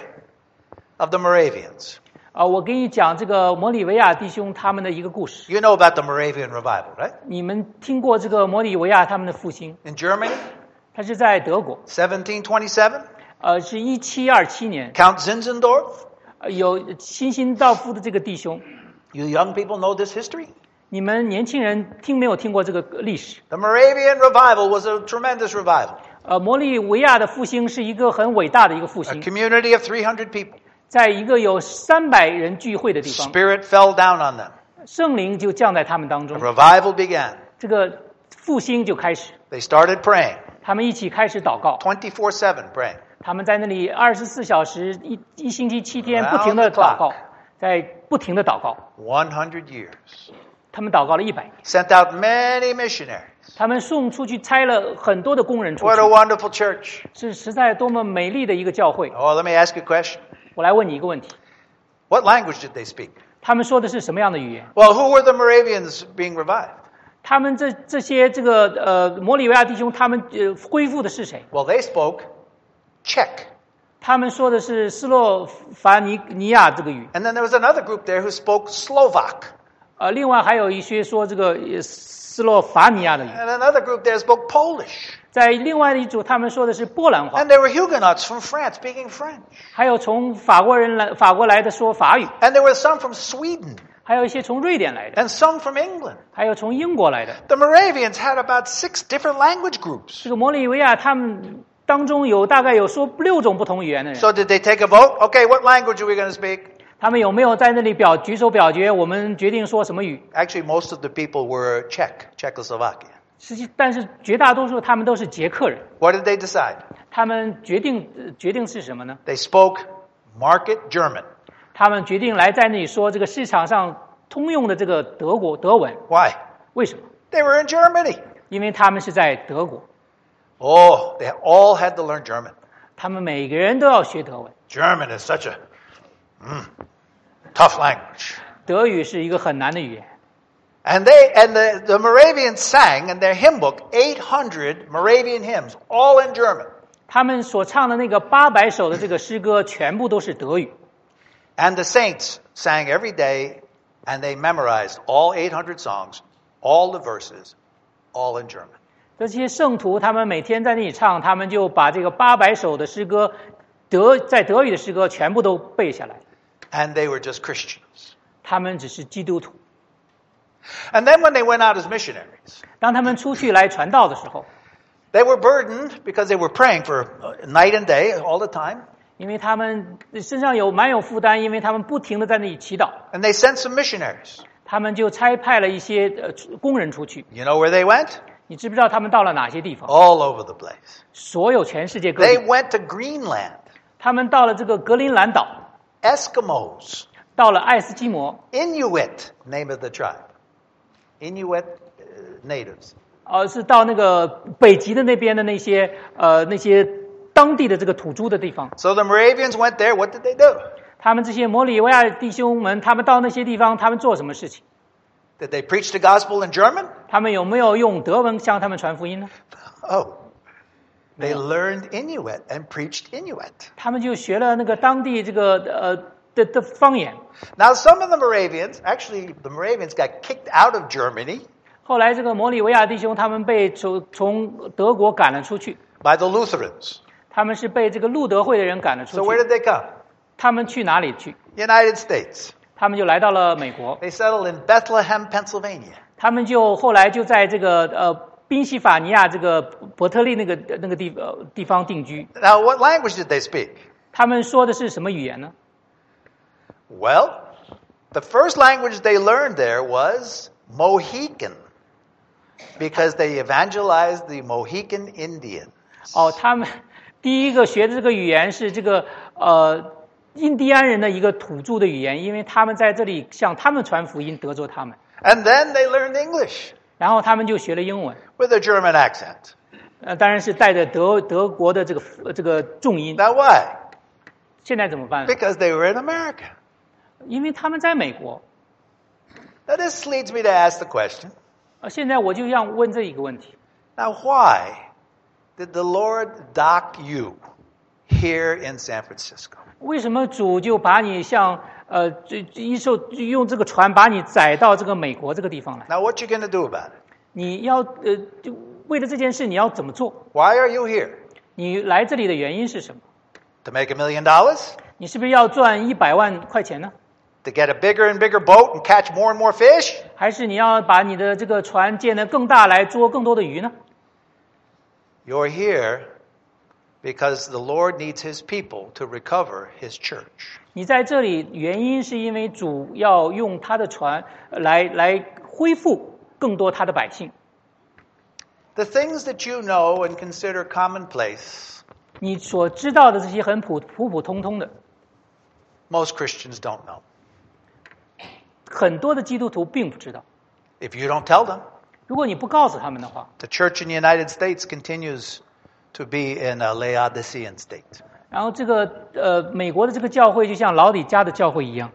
of the Moravians. 啊，我给你讲这个摩里维亚弟兄他们的一个故事。 You know about the Moravian revival, right? 你们听过这个摩里维亚他们的复兴？ In Germany, 他是在德国， seventeen twenty-seven, 呃，是一七二七年， Count Zinzendorf. 呃有新辛道夫的这个弟兄。 You young people know this history? 你们年轻人听没有听过这个历史？ The Moravian revival was a tremendous revival. 呃，摩利维亚的复兴是一个很伟大的一个复 A 兴， community of three hundred people. 在一个有三百人聚会的地方， Spirit fell down on them. 圣灵就降在他们当 A 中， revival began. 这个复兴就开始。 They started praying, 他们一起开始祷告， twenty-four seven praying. 他们在那里二十四小时一一星期七天 Round 不停的 the clock. 祷告，在不停的祷告。 one hundred years. 他们祷告了一百年， Sent out many missionaries. 他们送出去差了很多的工人出 What a 去， wonderful church. 是实在多么美丽的一个教会。 Oh, let me ask you a question. 我来问你一个问题： What language did they speak? 他们说的是什么样的语言？ Well, who were the Moravians being revived? 他们这这些这个呃摩里维亚弟兄，他们呃恢复的是谁？ Well, they spoke Czech. 他们说的是斯洛伐尼尼亚这个语， And then there was another group there who spoke Slovak. 呃，另外还有一些说这个呃斯洛伐尼亚的语， And another group there spoke Polish. 在另外的一组他们说的是波兰话， And there were Huguenots from France speaking French. 还有从法国人来法国来的说法语， And there were some from Sweden 还有一些从瑞典来的， and some from England. 还有从英国来的。 The Moravians had about six different language groups. 这个摩里维亚他们当中有大概有说六种不同语言的人， So did they take a vote? Okay, what language are we going to speak? 他们有没有在那里表举手表决？我们决定说什么语？ Actually, most of the people were Czech, Czechoslovakia. 实际，但是绝大多数他们都是捷克人。 What did they decide? 他们决定、呃决定是什么呢？ They spoke market German. 他们决定来在那里说这个市场上通用的这个德国德文。 Why? 为什么？ They were in Germany. 因为他们是在德国， Oh, they all had to learn German. 他们每个人都要学德文。 German is such a mm, tough language. 德语是一个很难的语言。 And they and the, the Moravians sang in their hymn book eight hundred Moravian hymns, all in German. 他们所唱的那个八百首的这个诗歌，全部都是德语。 And the saints sang every day, and they memorized all eight hundred songs, all the verses, all in German. 这些圣徒他们每天在那里唱，他们就把这个八百首的诗歌，德在德语的诗歌全部都背下来。 And they were just Christians. 他们只是基督徒。 And then when they went out as missionaries, 当他们出去来传道的时候， they were burdened because they were praying for night and day all the time. 因为他们身上有蛮有负担，因为他们不停的在那里祈祷。 And they sent some missionaries. 他们就差派了一些呃工人出去。 You know where they went? 你知不知道他们到了哪些地方？ All over the place. 所有全世界各 They 地。 went to Greenland, 他们到了这个格陵兰岛， Eskimos, 到了爱斯基摩， Inuit, name of the tribe. Inuit uh, natives. 呃，是到那个北极的那边的那些呃那些当地的这个土著的地方。 So the Moravians went there. What did they do? 他们这些摩里维亚弟兄们，他们到那些地方，他们做什么事情？ Did they preach the gospel in German? 他们有没有用德文向他们传福音呢？ Oh, they learned Inuit and preached Inuit. 他们就学了那个当地这个呃的的方言。 Now, some of the Moravians, actually, the Moravians got kicked out of Germany 后来这个摩里维亚弟兄他们被从从德国赶了出去， by the Lutherans. 他们是被这个路德会的人赶了 So 出 where 去。 did they come? 他们去哪里去？ United States. 他们就来到了美国。 They settled in Bethlehem, Pennsylvania. 他们就后来就在这个呃宾夕法尼亚这个伯特利那个那个地呃地方定居。 Now, what language did they speak? 他们说的是什么语言呢？ Well, the first language they learned there was Mohican because they evangelized the Mohican Indians. 哦，他们第一个学的这个语言是这个呃印第安人的一个土著的语言，因为他们在这里向他们传福音，得着他们。 And then they learned English 然后他们就学了英文， with a German accent. 呃，当然是带着德德国的这个呃这个重音。 Now, why? 现在怎么办？ Because they were in America. 因为他们在美国。 Now, this leads me to ask the question, 呃，现在我就要问这一个问题： now, why did the Lord dock you here in San Francisco? 为什么主就把你像呃这一受用这个船把你载到这个美国这个地方来？ Now, what you going to do about it? 你要呃就为了这件事你要怎么做？ Why are you here? 你来这里的原因是什么？ To make a million dollars? 你是不是要赚一百万块钱呢？ To get a bigger and bigger boat and catch more and more fish? 还是你要把你的这个船建得更大，来捉更多的鱼呢？ You're here because the Lord needs His people to recover His church. 你在这里原因是因为主要用他的船来来恢复更多他的百姓。 The things that you know and consider commonplace, 你所知道的这些很普普普通通的， most Christians don't know. 很多的基督徒并不知道。 If you don't tell them, 如果你不告诉他们的话， the church in the United States continues to be in a Laodicean state. 然后这个呃美国的这个教会就像老底嘉的教会一样。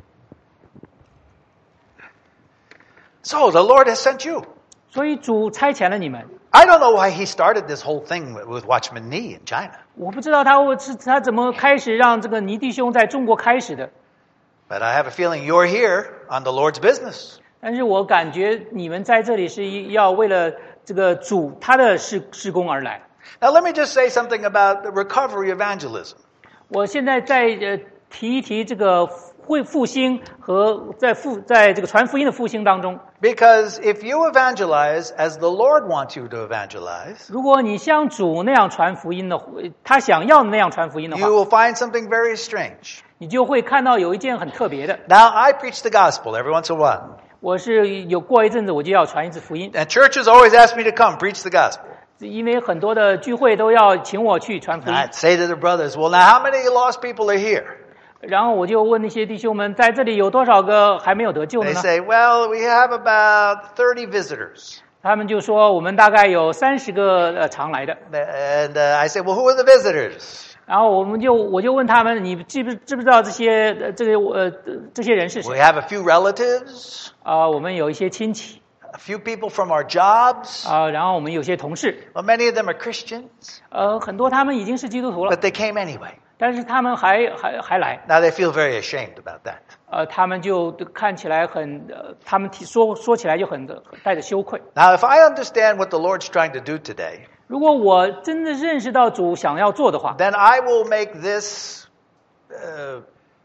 So the Lord has sent you. 所以主差遣了你们。 I don't know why He started this whole thing with, with Watchman Nee in China, 我不知道他我是他怎么开始让这个尼弟兄在中国开始的， but I have a feeling you're here on the Lord's business. 但是我感觉你们在这里是要为了这个主他的事事工而来。 Now let me just say something about the recovery evangelism. 我现在再呃提一提这个会复兴和在复在这个传福音的复兴当中， Because if you evangelize as the Lord wants you to evangelize, 如果你像主那样传福音的，他想要那样传福音的 you 话， will find something very strange. 你就会看到有一件很特别的。 Now, I preach the gospel every once in a while. 我是有过一阵子我就要传一次福音， And churches always ask me to come preach the gospel. 因为很多的聚会都要请我去传福 And 音。 I'd say to the brothers, well, now how many lost people are here? 然后我就问那些弟兄们，在这里有多少个还没有得救的 They 呢？ say, well, we have about thirty visitors. 他们就说我们大概有三十个呃常来的。 And uh, I say, well, who are the visitors? 然后我们就我就问他们，你知不知不知道这些呃这个呃这些人是 We 谁？ have a few relatives, 啊、我们有一些亲戚 a few people from our jobs. 啊、然后我们有些同事， Well, many of them are Christians, 呃，很多他们已经是基督徒了， but they came anyway. 但是他们还还还来， Now they feel very ashamed about that. 呃，他们就看起来很，呃，他们提说说起来就很带着羞愧。 Now, if I understand what the Lord's trying to do today, 如果我真的认识到主想要做的话， then I will make this uh,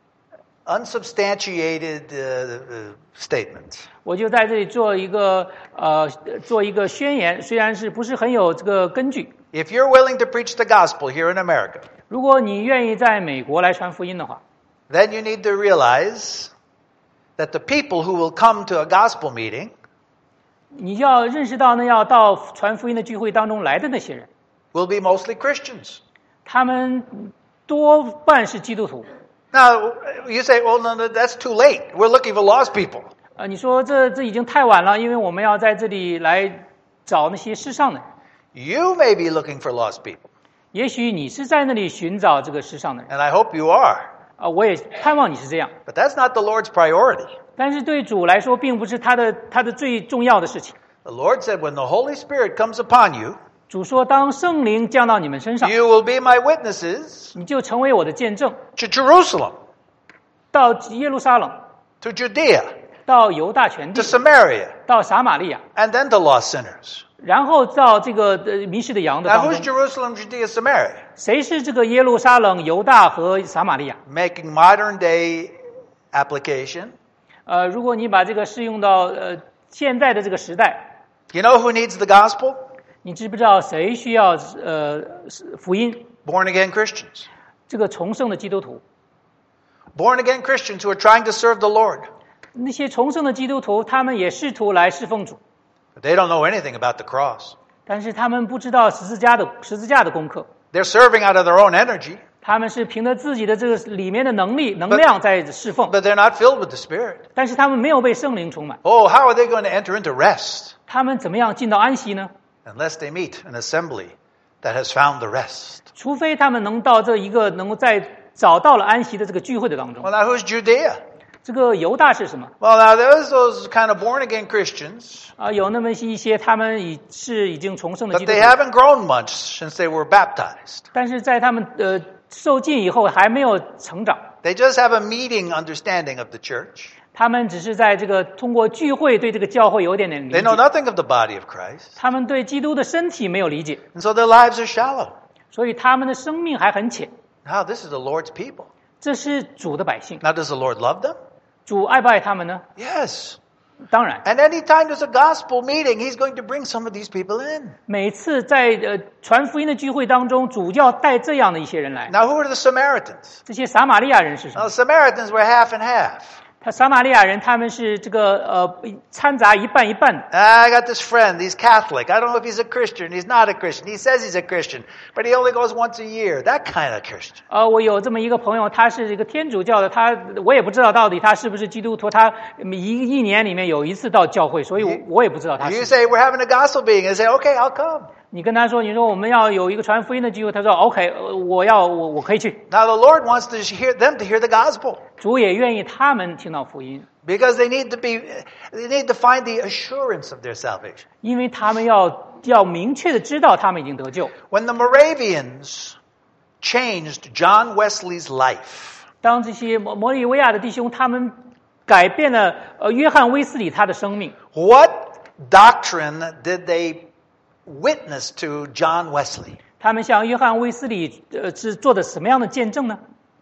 unsubstantiated uh, uh, statement. 我就在这里做一个呃做一个宣言，虽然是不是很有这个根据。 If you're willing to preach the gospel here in America, 如果你愿意在美国来传福音的话， then you need to realize that the people who will come to a gospel meeting 你就要认识到呢，要到传福音的聚会当中来的那些人， will be mostly Christians. 他们多半是基督徒。 Now, you say, well, no, no, that's too late. We're looking for lost people. 呃，你说这这已经太晚了，因为我们要在这里来找那些世上的人。 You may be looking for lost people, 也许你是在那里寻找这个世上的人， and I hope you are. 啊、我也盼望你是这样。 But that's not the Lord's priority. 但是对主来说，并不是他的他的最重要的事情。 The Lord said, when the Holy Spirit comes upon you, 主说，当圣灵降到你们身上， you will be my witnesses 你就成为我的见证， to Jerusalem, 到耶路撒冷， to Judea, 到犹大全 to 地， Samaria, 到撒玛利亚， and then to lost sinners. 然后到这个呃迷失的羊的 Now, 当 who's 中。 Jerusalem, Judea, Samaria? 谁是这个耶路撒冷、犹大和撒玛利亚？ Making modern day application. 呃，如果你把这个适用到呃现在的这个时代， You know who needs the gospel? 你知不知道谁需要呃福音？ Born again Christians. 这个重生的基督徒， Born again Christians who are trying to serve the Lord. 那些重生的基督徒，他们也试图来侍奉主， But they don't know anything about the cross. 但是他们不知道十字架的十字架的功课， They're serving out of their own energy, 他们是凭着自己的这个里面的能力能量在侍奉， but they're not filled with the Spirit. 但是他们没有被圣灵充满， Oh, how are they going to enter into rest 他们怎么样进到安息呢？ unless they meet an assembly that has found the rest? 除非他们能到这一个能够在找到了安息的这个聚会的当中。 Well, now who's Judea? 这个犹大是什么？ Well, now there's those kind of born again Christians, 啊，有那么一些他们已是已经重生的 but 基督 they 徒， haven't grown much since they were baptized. 但是在他们呃受浸以后还没有成长， They just have a meeting understanding of the church. 他们只是在这个通过聚会对这个教会有点点理 They know 解， nothing of the body of Christ. 他们对基督的身体没有理解， And so their lives are shallow. 所以他们的生命还很浅。 Now, this is the Lord's people. 这是主的百姓， Now, does the Lord love them? 主爱不爱他们呢？ Yes. 当然， And anytime there's a gospel meeting, He's going to bring some of these people in. 每次在呃传福音的聚会当中，主要带这样的一些人来。 Now, who are the Samaritans? 这些撒玛利亚人是什么？ Now, the Samaritans were half and half. 他撒玛利亚人他们是这个呃掺杂一半一半的。 I got this friend, he's Catholic. I don't know if he's a Christian. He's not a Christian. He says he's a Christian, but he only goes once a year. That kind of Christian. 呃，我有这么一个朋友，他是一个天主教的，他我也不知道到底他是不是基督徒，他一一年里面有一次到教会，所以我我也不知道他 You 是。 say, we're having a gospel meeting. I say, okay, I'll come. 你跟他说，你说我们要有一个传福音的聚会，他说 OK，呃我要我我可以去。 Now, the Lord wants to hear them to hear the gospel. 主也愿意他们听到福音， Because they need to be, they need to find the assurance of their salvation. 因为他们要要明确的知道他们已经得救。 When the Moravians changed John Wesley's life, 当这些摩摩利维亚的弟兄他们改变了呃约翰威斯理他的生命， what doctrine did they witness to John Wesley? 他们向约翰威斯理呃是做的什么样的见证呢？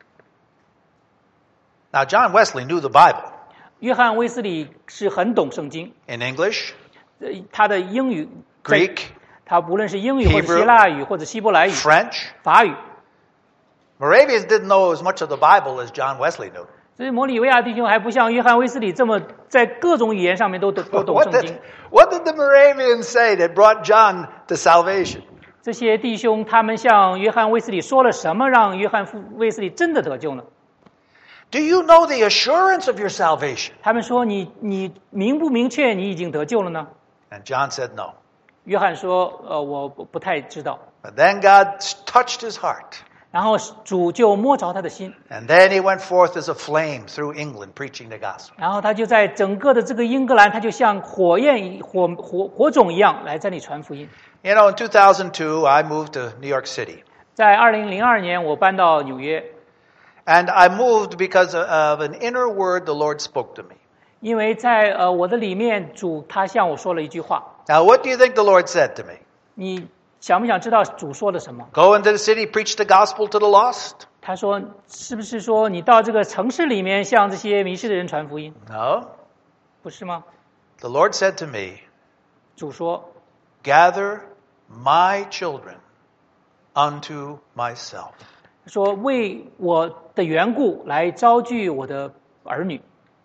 Now, John Wesley knew the Bible 约翰威斯理是很懂圣经， in English, 呃他的英语 Greek, 他无论是英语或者 Hebrew 希腊语或者希伯来语、 French. 法语， Moravians didn't know as much of the Bible as John Wesley knew. 所以摩里维亚弟兄还不像约翰威斯理这么在各种语言上面都都都懂 What 圣经 did,。what did the Moravians say that brought John to salvation? 这些弟兄他们向约翰威斯理说了什么，让约翰威斯理真的得救呢？ Do you know the assurance of your salvation? 他们说你你明不明确你已经得救了呢？ And John said no. 约翰说，呃，我不不太知道。 But then God touched his heart. 然后主就摸着他的心， And then he went forth as a flame through England preaching the gospel. 然后他就在整个的这个英格兰，他就像火焰火火火种一样来这里传福音。 You know, in two thousand two, I moved to New York City. 在二零零二年，我搬到纽约， And I moved because of an inner word the Lord spoke to me. 因为在呃我的里面，主他向我说了一句话。 Now, what do you think the Lord said to me? 你想不想知道主说了什么？ Go into the city, preach the gospel to the lost? 他说：“是不是说你到这个城市里面向这些迷失的人传福音？ No. 不是吗？” The Lord said to me, 主说 gather my children unto myself.：“ 说为我的缘故来招聚我的儿女。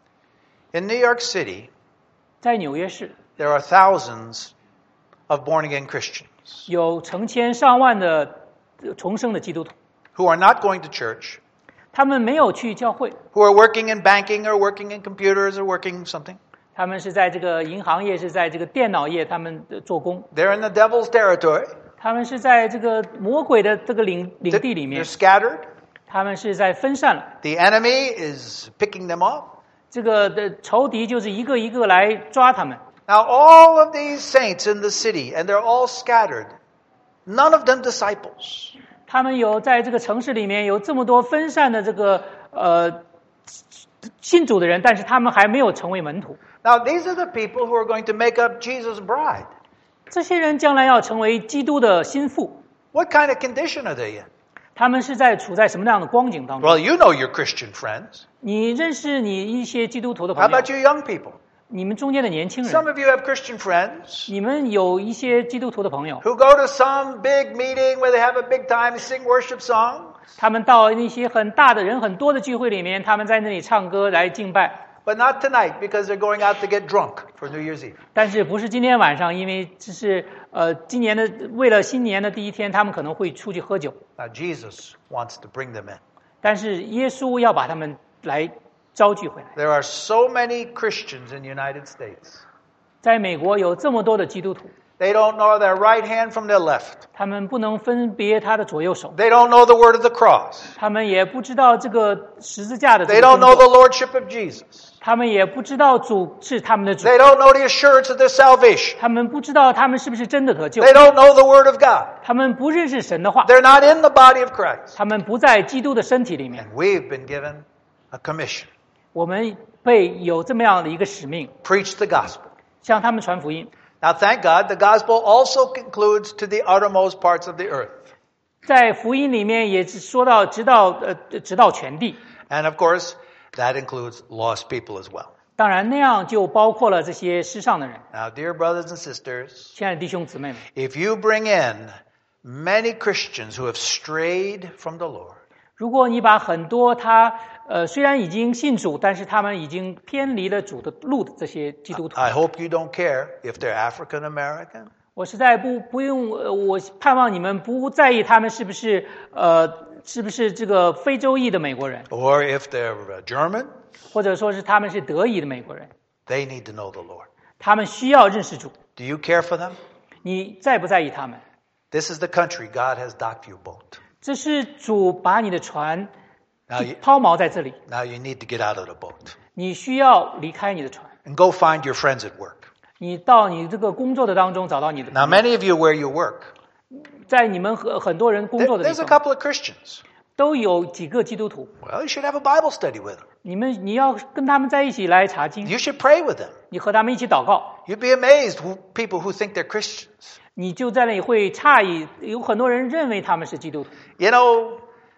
In New York City, ” 在纽约市 there are thousands of born-again Christians 有成千上万的呃重生的基督徒， who are not going to church, 他们没有去教会， who are working in banking or working in computers or working something. 他们是在这个银行业，是在这个电脑业，他们呃做工， They're in the devil's territory. 他们是在这个魔鬼的这个领领地里 They're 面， scattered. 他们是在分散了。 The enemy is picking them off. 这个的仇敌就是一个一个来抓他们。 Now, all of these saints in the city, and they're all scattered, none of them disciples. 他们有在这个城市里面有这么多分散的这个呃信主的人，但是他们还没有成为门徒。 Now, these are the people who are going to make up Jesus' bride. 这些人将来要成为基督的心腹， What kind of condition are they in? 他们是在处在什么样的光景当中？ Well, you know your Christian friends. 你认识你一些基督徒的 How 朋友 about，you young people? 你们中间的年轻 Some 人， of you have Christian friends 你们有一些基督徒的朋友， who go to some big meeting where they have a big time, sing worship songs. 他们到那些很大的人很多的聚会里面，他们在那里唱歌来敬拜。 But not tonight because they're going out to get drunk for New Year's Eve. 但是不是今天晚上，因为这是呃今年的为了新年的第一天，他们可能会出去喝酒。 Now, Jesus wants to bring them in. 但是耶稣要把他们来招聚回来。 There are so many Christians in the United States. 在美国有这么多的基督徒， They don't know their right hand from their left. 他们不能分别他的左右手， They don't know the word of the cross. 他们也不知道这个十字架的这 They 个 don't 工 know 作 the lordship of Jesus. 他们也不知道主是他们的主， They don't know the assurance of their salvation. 他们不知道他们是不是真的得救， They don't know the word of God. 他们不认识神的话， They're not in the body of Christ. 他们不在基督的身体里面。 And we've been given a commission. 我们被有这么样的一个使命， Preach the gospel. 向他们传福音。 Now, thank God, the gospel also concludes to the uttermost parts of the earth. 在福音里面也是说到直到呃直到全地， And of course, that includes lost people as well. 当然那样就包括了这些世上的人。 Now, dear brothers and sisters, 亲爱的弟兄姊妹们， if you bring in many Christians who have strayed from the Lord, 如果你把很多他呃虽然已经信主，但是他们已经偏离了主的路的这些基督徒， I hope you don't care if they're African American, 我实在不不用呃，我盼望你们不在意他们是不是呃是不是这个非洲裔的美国人， or if they're uh, German. 或者说是他们是德裔的美国人， They need to know the Lord. 他们需要认识主。 Do you care for them? 你在不在意他们？ This is the country God has docked you boat. 这是主把你的船 Now you, 抛锚在这里， now you need to get out of the boat 你需要离开你的船， and go find your friends at work. 你到你这个工作的当中找到你的朋 Now, 友， many of you where you work, 在你们和很多人工 there- 作的 there's 地 a 方 couple of Christians. 都有几个基督徒， Well, you should have a Bible study with them. 你们你要跟他们在一起来查经， You should pray with them. 你和他们一起祷告， You'd be amazed who, people who think they're Christians. 你就在那里会诧异，有很多人认为他们是基督徒。 You know,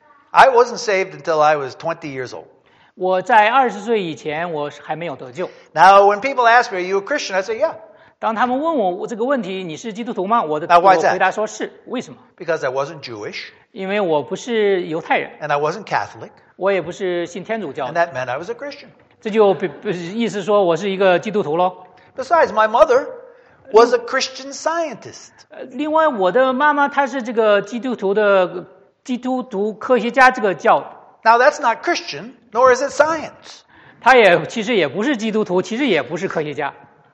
I wasn't saved until I was twenty years old. 我在二十岁以前，我还没有得救。 Now, when people ask me, are you a Christian? I say, yeah, 当他们问我这个问题，你是基督徒吗？我的 Now, 我 why is that? 回答说是。为什么？ because I wasn't Jewish 因为我不是犹太人， and I wasn't Catholic, 我也不是信天主教 and 的， that meant I was a Christian. 这就不不意思说我是一个基督徒喽。 Besides, my mother was a Christian scientist. 呃，另外我的妈妈她是这个基督徒的基督徒科学家这个教的， Now, that's not Christian, nor is it science. 她也其实也不是基督徒，其实也不是科学家。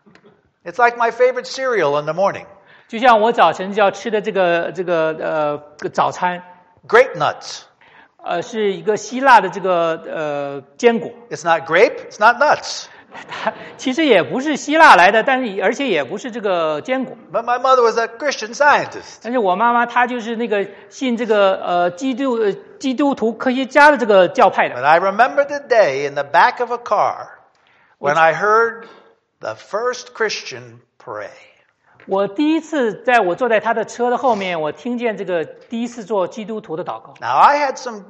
It's like my favorite cereal in the morning, 就像我早晨就要吃的这个这个呃早餐， grape nuts. 呃，是一个希腊的这个呃坚果。 It's not grape, it's not nuts. 它其实也不是希腊来的，但是而且也不是这个坚果。 But my mother was a Christian scientist. 但是我妈妈她就是那个信这个呃基督呃基督徒科学家的这个教派的。 But I remember the day in the back of a car when I heard the first Christian pray. 我第一次在我坐在他的车的后面，我听见这个第一次做基督徒的祷告。 Now I had some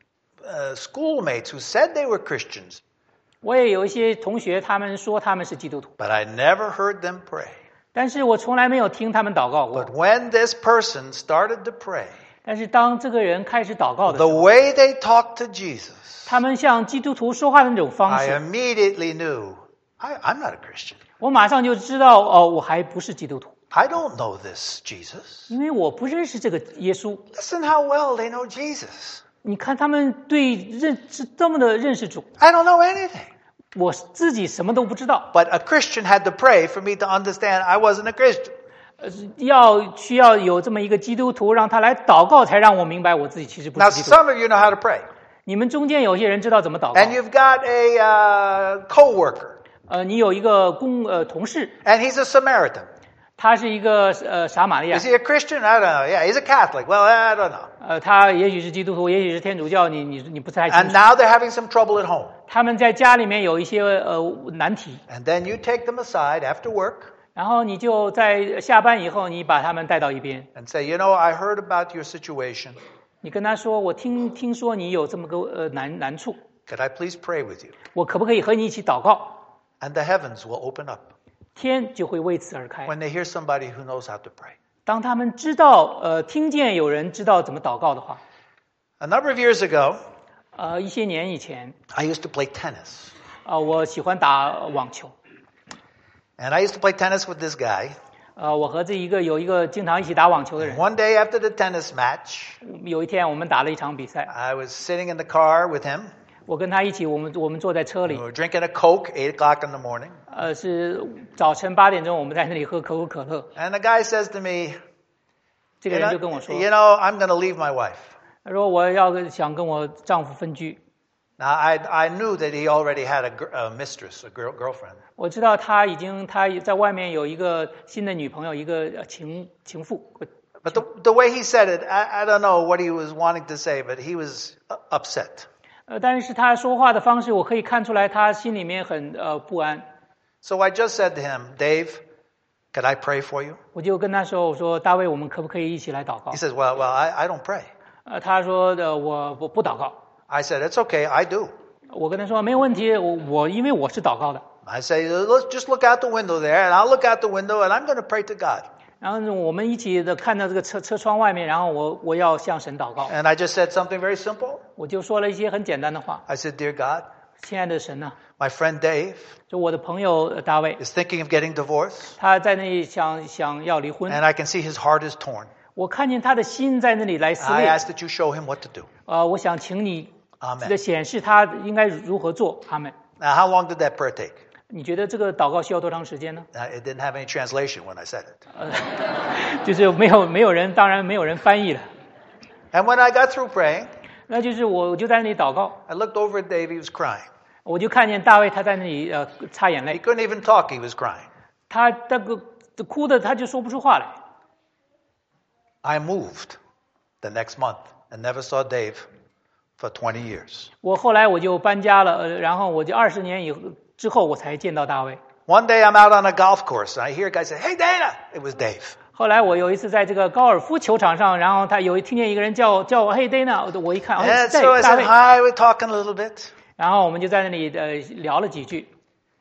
uh, schoolmates who said they were Christians, 我也有一些同学，他们说他们是基督徒， but I never heard them pray. 但是我从来没有听他们祷告过。 But when this person started to pray, 但是当这个人开始祷告的时 the 候， way they talked to Jesus, 他们像基督徒说话的那种方 I 式， immediately knew I, I'm not a Christian. 我马上就知道哦，我还不是基督徒， I don't know this Jesus. 因为我不认识这个耶稣。 Listen how well they know Jesus. 你看他们对认是这么的认识主， I don't know anything. 我自己什么都不知道。 But a Christian had to pray for me to understand I wasn't a Christian. 呃，要需要有这么一个基督徒让他来祷告，才让我明白我自己其实不 Now, 是基督徒。 some of you know how to pray. 你们中间有些人知道怎么祷 And 告， you've got a uh, co-worker, 呃，你有一个公呃同事， and he's a Samaritan. 他是一个呃撒玛利亚 Is，he a Christian? I don't know. Yeah, he's a Catholic. Well, I don't know. 呃，他也许是基督徒，也许是天主教，你你你不太清 And 楚。 now they're having some trouble at home. 他们在家里面有一些呃难题， And then you take them aside after work 然后你就在下班以后，你把他们带到一边， and say, you know, I heard about your situation. 你跟他说：“我听听说你有这么个呃难难处， Could I please pray with you? 我可不可以和你一起祷告？” And the heavens will open up 天就会为此而开。 when they hear somebody who knows how to pray. 当他们知道呃听见有人知道怎么祷告的话， A number of years ago, 呃一些年以前， I used to play tennis. 呃我喜欢打网球， And I used to play tennis with this guy. 呃我和这一个有一个经常一起打网球的人， One day after the tennis match, 有一天我们打了一场比赛， I was sitting in the car with him. 我跟他一起，我们我们坐在车里 We，were drinking a Coke, eight o'clock in the morning. 呃是早晨八点钟，我们在那里喝可口可乐。 And the guy says to me, 这个 you 人就 know, 跟我说， you know I'm going to leave my wife. 他说我要跟想跟我丈夫分居。 Now, I, I knew that he already had a, gr- a mistress, a girl, girlfriend. 我知道他已经他在外面有一个新的女朋友，一个呃情情妇。 But the, the way he said it, I, I don't know what he was wanting to say, but he was uh, upset. 呃，但是他说话的方式，我可以看出来他心里面很呃不安。 So I just said to him, Dave, could I pray for you? 我就跟他说：“我说大卫，我们可不可以一起来祷告 He says, well, well, I, I don't pray.？” 呃，他说：“呃，我我不祷告。 I said, it's okay, I do. ” 我跟他说：“没有问题，我我因为我是祷告的。 I say, let's just look out the window there, and I'll look out the window, and I'm going to pray to God. ” 然后我们一起的看到这个车车窗外面，然后我我要向神祷告， And I just said something very simple. 我就说了一些很简单的话 I said, dear God, 亲爱的神呐、 my friend Dave 就我的朋友呃大卫， is thinking of getting divorced, 他在那里想想要离婚， and I can see his heart is torn. 我看见他的心在那里来撕 I 裂。 ask that you show him what to do. 呃，我想请你 Amen. 的显示他应该如何做。阿门。 Now, how long did that prayer take? 你觉得这个祷告需要多长时间呢？ Now, it didn't have any translation when I said it. 呃，就是没有没有人，当然没有人翻译了。 And when I got through praying, 那就是我我就在那里祷告， I looked over at Dave, he was crying. 我就看见大卫他在那里呃擦眼 He 泪， couldn't even talk, he was crying. 他那个哭的他就说不出话来。 I moved the next month and never saw Dave for twenty years. 我后来我就搬家了，呃，然后我就二十年以后之后我才见到大卫。 One day I'm out on a golf course and I hear a guy say, hey Dana! It was Dave. 后来我有一次在这个高尔夫球场上，然后他有听见一个人叫叫我嘿 Dana， 我一看哦 And 在 so I 大 said 卫， hi, we're talking a little bit. 然后我们就在那里呃聊了几句。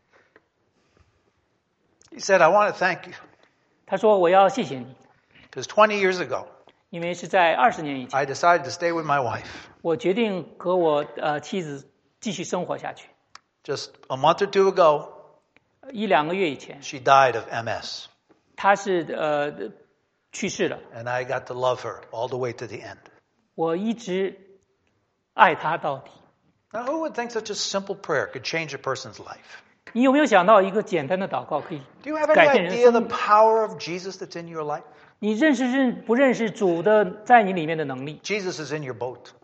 He said, I want to thank you 他说我要谢谢你， because twenty years ago 因为是在二十年以前， I decided to stay with my wife. 我决定和我呃妻子继续生活下去。 Just a month or two ago, 一两个月以前， she died of M S 他是呃去世了， and I got to love her all the way to the end. 我一直爱他到底。 Now, who would think such a simple prayer could change a person's life? 你有没有想到一个简单的祷告可以 Do you have any 改变人 idea 生 the power of Jesus that's in your life? 你认识认不认识主的在你里面的能力？ Jesus is in your boat.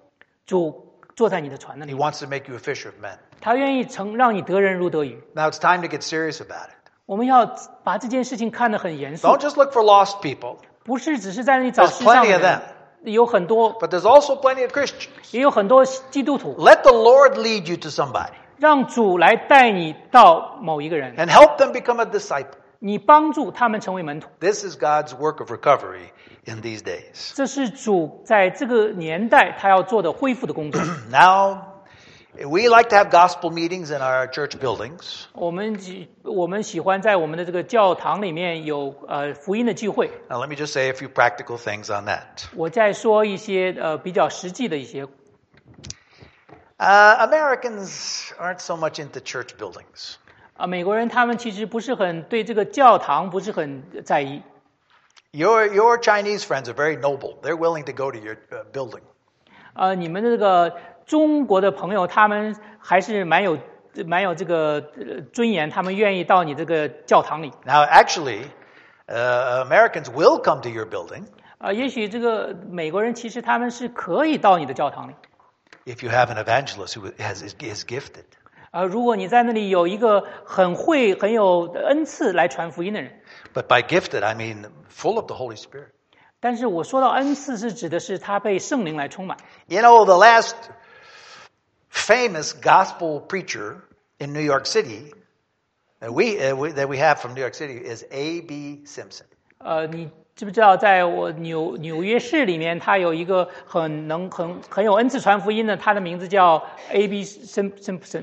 主坐在你的船那 He 里， wants to make you a fisher of men. 他愿意成让你得人如得鱼。 Now it's time to get serious about it. 我们要把这件事情看得很严肃， Don't just look for lost people, 不是只是在那里找 There's 世上 plenty 的 of 人，有很多 but there's also plenty of Christians. 也有很多基督徒， Let the Lord lead you to somebody 让主来带你到某一个人， and help them become a disciple. 你帮助他们成为门徒。 This is God's work of recovery in these days. 这是主在这个年代他要做的恢复的工作。 Now, we like to have gospel meetings in our church buildings. 我们喜我们喜欢在我们的这个教堂里面有呃福音的聚会。 Now, let me just say a few practical things on that. 我再说一些呃比较实际的一些。 Uh, Americans aren't so much into church buildings. 啊，美国人他们其实不是很对这个教堂不是很在意。 Your, your Chinese friends are very noble. They're willing to go to your uh, building. 呃，你们的这个中国的朋友，他们还是蛮有蛮有这个呃尊严，他们愿意到你这个教堂里。 Now, actually, uh, Americans will come to your building 呃，也许这个美国人其实他们是可以到你的教堂里。 if you have an evangelist who has, is, is gifted. 呃，如果你在那里有一个很会、很有恩赐来传福音的人， But by gifted, I mean full of the Holy Spirit. 但是我说到恩赐是指的是他被圣灵来充满。 You know, the last famous gospel preacher in New York City that we, uh, we, that we have from New York City is A B Simpson. 呃，你知不知道，在我纽纽约市里面，他有一个很能、很很有恩赐传福音的，他的名字叫 A B Simpson，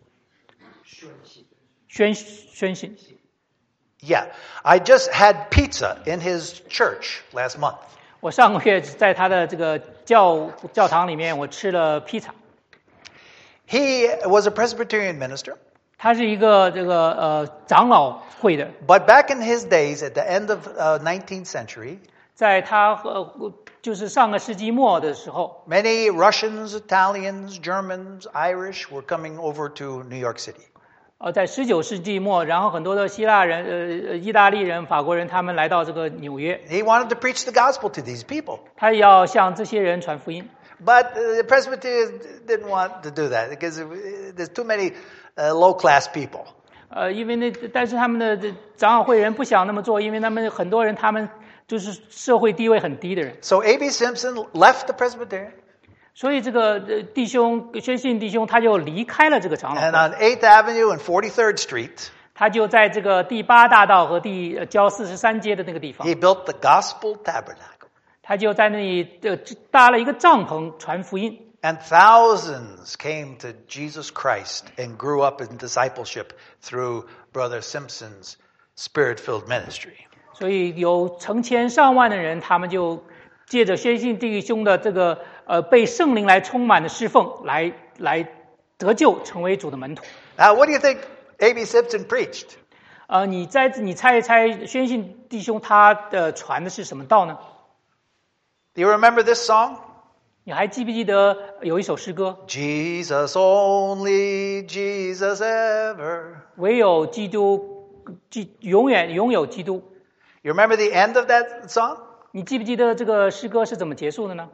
宣宣信。 Yeah, I just had pizza in his church last month. 我上个月在他的这个教教堂里面，我吃了披萨。 He was a Presbyterian minister, 他是一个这个呃长老会的， but back in his days, at the end of uh, nineteenth century, 在他呃就是上个世纪末的时候， many Russians, Italians, Germans, Irish were coming over to New York City. 呃，在十九世纪末，然后很多的希腊人、呃意大利人、法国人，他们来到这个纽约， He wanted to preach the gospel to these people. 他要向这些人传福音。 But uh, the Presbyterians didn't want to do that because there's too many uh, low-class people. 呃，因为那但是他们的这长老会人不想那么做，因为他们很多人他们就是社会地位很低的人， So A B Simpson left the Presbyterian, 所以这个呃弟兄宣信弟兄他就离开了这个长老 and 会， on eighth Avenue and forty-third Street, 他就在这个第八大道和第呃交四十三街的那个地方， he built the Gospel Tabernacle. 他就在那里呃搭了一个帐篷传福音。 And thousands came to Jesus Christ and grew up in discipleship through Brother Simpson's Spirit-filled ministry. 所以有成千上万的人，他们就借着宣信弟兄的这个呃被圣灵来充满的侍奉，来来得救，成为主的门徒。 Now, what do you think A B Simpson preached? 呃，你在你猜一猜，宣信弟兄他的传的是什么道呢？ Do you remember this song? 你还记不记得有一首诗歌？ Jesus only, Jesus ever. 唯有基督，基永远拥有基督。 You remember the end of that song? 你记不记得这个诗歌是怎么结束的呢？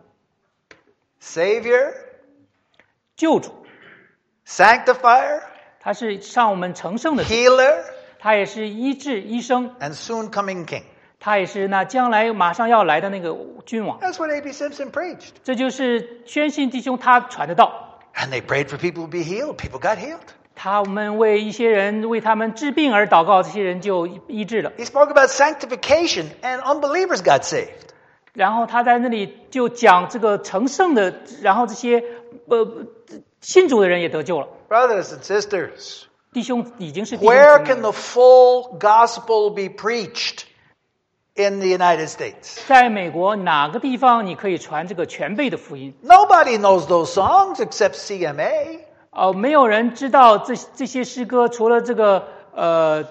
Savior, 救主， Sanctifier, 他是上我们成圣的主， Healer, 他也是医治医生， and soon coming King. 他也是那将来马上要来的那个君王。 That's what A B Simpson preached. 这就是宣信弟兄他传的道。 And they prayed for people to be healed. People got healed. 他们为一些人为他们治病而祷告，这些人就医治了。 He spoke about sanctification, and unbelievers got saved. 然后他在那里就讲这个成圣的，然后这些呃信主的人也得救了。 Brothers and sisters, 弟兄已经是弟兄 where 姊 can 妹 the full gospel be preached in the United States? 在美国哪个地方你可以传这个全备的福音？ Nobody knows those songs except C M A. 呃，没有人知道这这些诗歌，除了这个呃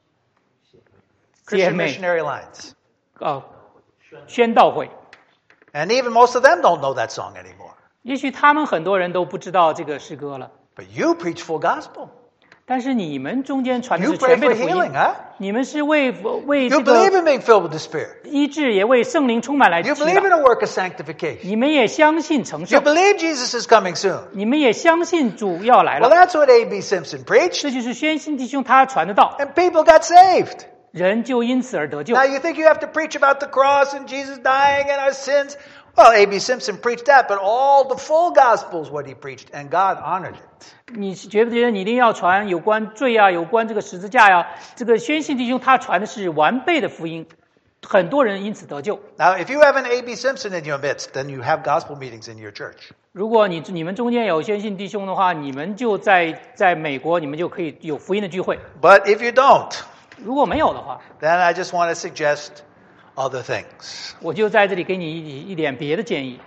Christian C M A Missionary Alliance. 呃宣道会。 And even most of them don't know that song anymore. 也许他们很多人都不知道这个诗歌了， But you preach full gospel. 但是你们中间传的 You 是 pray 全备 for 的福音 healing, huh? 你们是为为 You 这 believe 个 in being filled with the Spirit. 医治，也为圣灵充满来祈 You believe in 祷。 a work of sanctification. 你们也相信成 You 圣， believe Jesus is coming soon. 你们也相信主要来 Well, 了。 that's what A B Simpson preached, 这就是宣信弟兄他传的道， and people got saved. 人就因此而得救 Now,。you think you have to preach about the cross and Jesus dying and our sins? Well, A B Simpson preached that, but all the full gospel is what he preached, and God honored it. 你觉不觉得你一定要传有关罪啊，有关这个十字架呀、这个宣信弟兄他传的是完备的福音，很多人因此得救。 Now, if you have an A B Simpson in your midst, then you have gospel meetings in your church. 如果你你们中间有宣信弟兄的话，你们就在在美国，你们就可以有福音的聚会。 But if you don't, 如果没有的话， then I just want to suggest other things. 我就在这里给你一一点别的建议。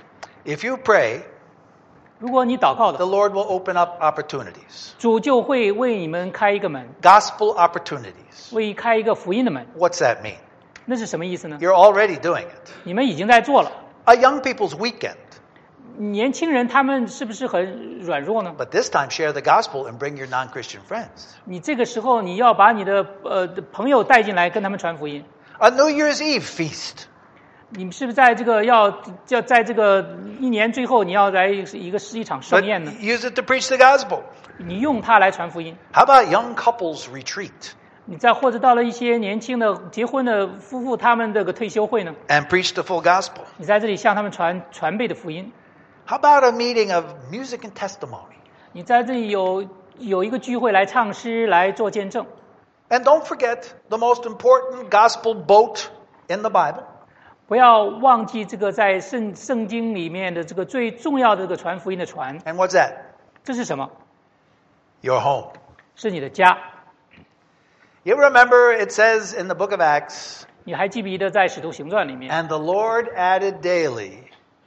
If you pray, 如果你祷告 the 的， Lord will open up opportunities, 主就会为你们开一个门， gospel opportunities. 为开一个福音的门。 What's that mean? 那是什么意思呢？ You're already doing it. 你们已经在做了。 A young people's weekend, 年轻人他们是不是很软弱呢？ but this time share the gospel and bring your non-Christian friends. 你这个时候你要把你的呃朋友带进来，跟他们传福音。 A New Year's Eve feast. 你们是不是在这个要要在这个一年最后，你要来一个是一场 But 盛宴呢？ use it to preach the gospel. 你用它来传福音。 How about young couples retreat 你再或者到了一些年轻的结婚的夫妇，他们这个退休会呢， and preach the full gospel? 你在这里向他们传传备的福音。 How about a meeting of music and testimony? 你在这里有有一个聚会来唱诗，来做见证。 And don't forget the most important gospel boat in the Bible. 不要忘记这个在圣圣经里面的这个最重要的这个传福音的船， And what's that? 这是什么？ Your home. 是你的家。 You remember it says in the book of Acts, 你还记不记得在使徒行传里面， and the Lord added daily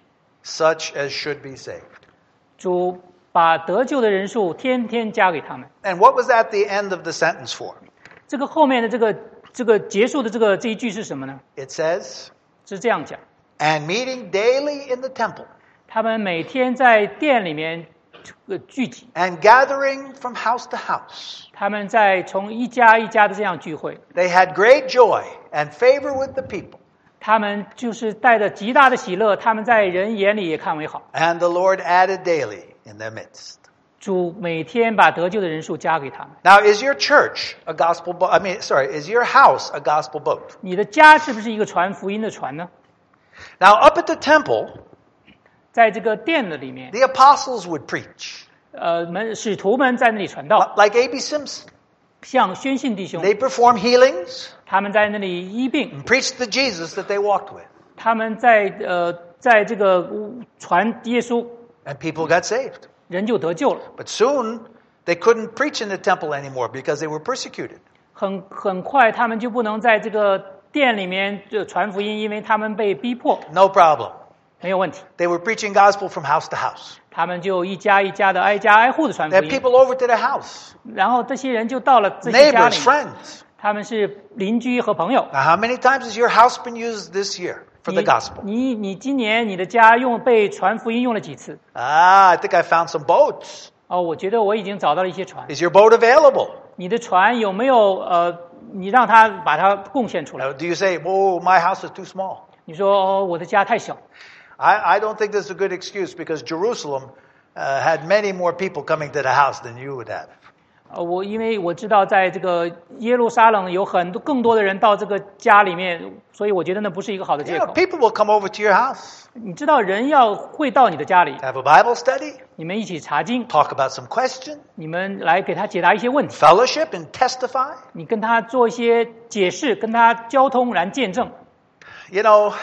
such as should be saved. 主把得救的人数天天加给他们。 And what was at the end of the sentence for? 这个后面的这个这个结束的这个这一句是什么呢？ It says, 是这样讲： and meeting daily in the temple 他们每天在店里面呃聚集， and gathering from house to house. 他们在从一家一家的这样聚会， They had great joy and favor with the people. 他们就是带着极大的喜乐，他们在人眼里也看为好。 And the Lord added daily in their midst. 主每天把得救的人数加给他们。 Now, is your church a gospel boat? I mean, sorry, is your house a gospel boat? 你的家是不是一个传福音的船呢？ Now, up at the temple, 在这个殿的里面， the apostles would preach. 呃，门使徒们在那里传道， Like A B Simpson. 像宣信弟兄， They perform healings 他们在那里医病， and preach the Jesus that they walked with. 他们在呃在这个传耶稣， And people got saved. 人就得救了。 But soon, they couldn't preach in the temple anymore because they were persecuted. 很很快，他们就不能在这个殿里面就传福音，因为他们被逼迫。 No problem. 没有问题， They were preaching gospel from house to house. 他们就一家一家的挨家挨户的传 They 福 had 音， people over to their house, 然后这些人就到了这些家 neighbors, 里， friends. 他们是邻居和朋友。 Now, how many times has your house been used this year for the 你 gospel? 你你今年你的家用被传福音用了几次？ Ah, I think I found some boats. 哦，我觉得我已经找到了一些船。 Is your boat available? 你的船有没有呃，你让他把它贡献出来？ Now, do you say, "Whoa, my house is too small"? 你说、哦、我的家太小， I, I don't think this is a good excuse because Jerusalem uh, had many more people coming to the house than you would have. 呃，我因为我知道在这个耶路撒冷有很多更多的人到这个家里面，所以我觉得那不是一个好的 You 借 know, 口。 people will come over to your house, 你知道人要会到你的家里， have a Bible study, 你们一起查经， talk about some question, 你们来给他解答一些问题， fellowship, and testify. 你跟他做一些解释，跟他交通来见证。 You know,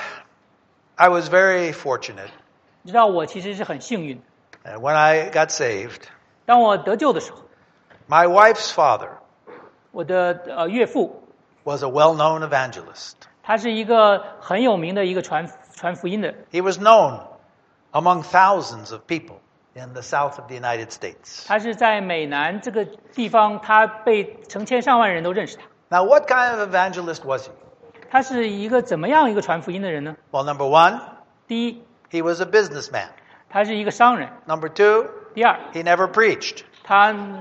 I was very fortunate. 你知道我其实是很幸运， Uh, when I got saved, 当我得救的时候， my wife's father 我的呃岳父 was a well-known evangelist. 他是一个很有名的一个传传福音的， He was known among thousands of people in the south of the United States. 他是在美南这个地方，他被成千上万人都认识他。 Now, what kind of evangelist was he? 他是一个怎么样一个传福音的人呢？ Well, number one, 第一， he was a businessman. 他是一个商人； Number two, 第二， he never preached. 他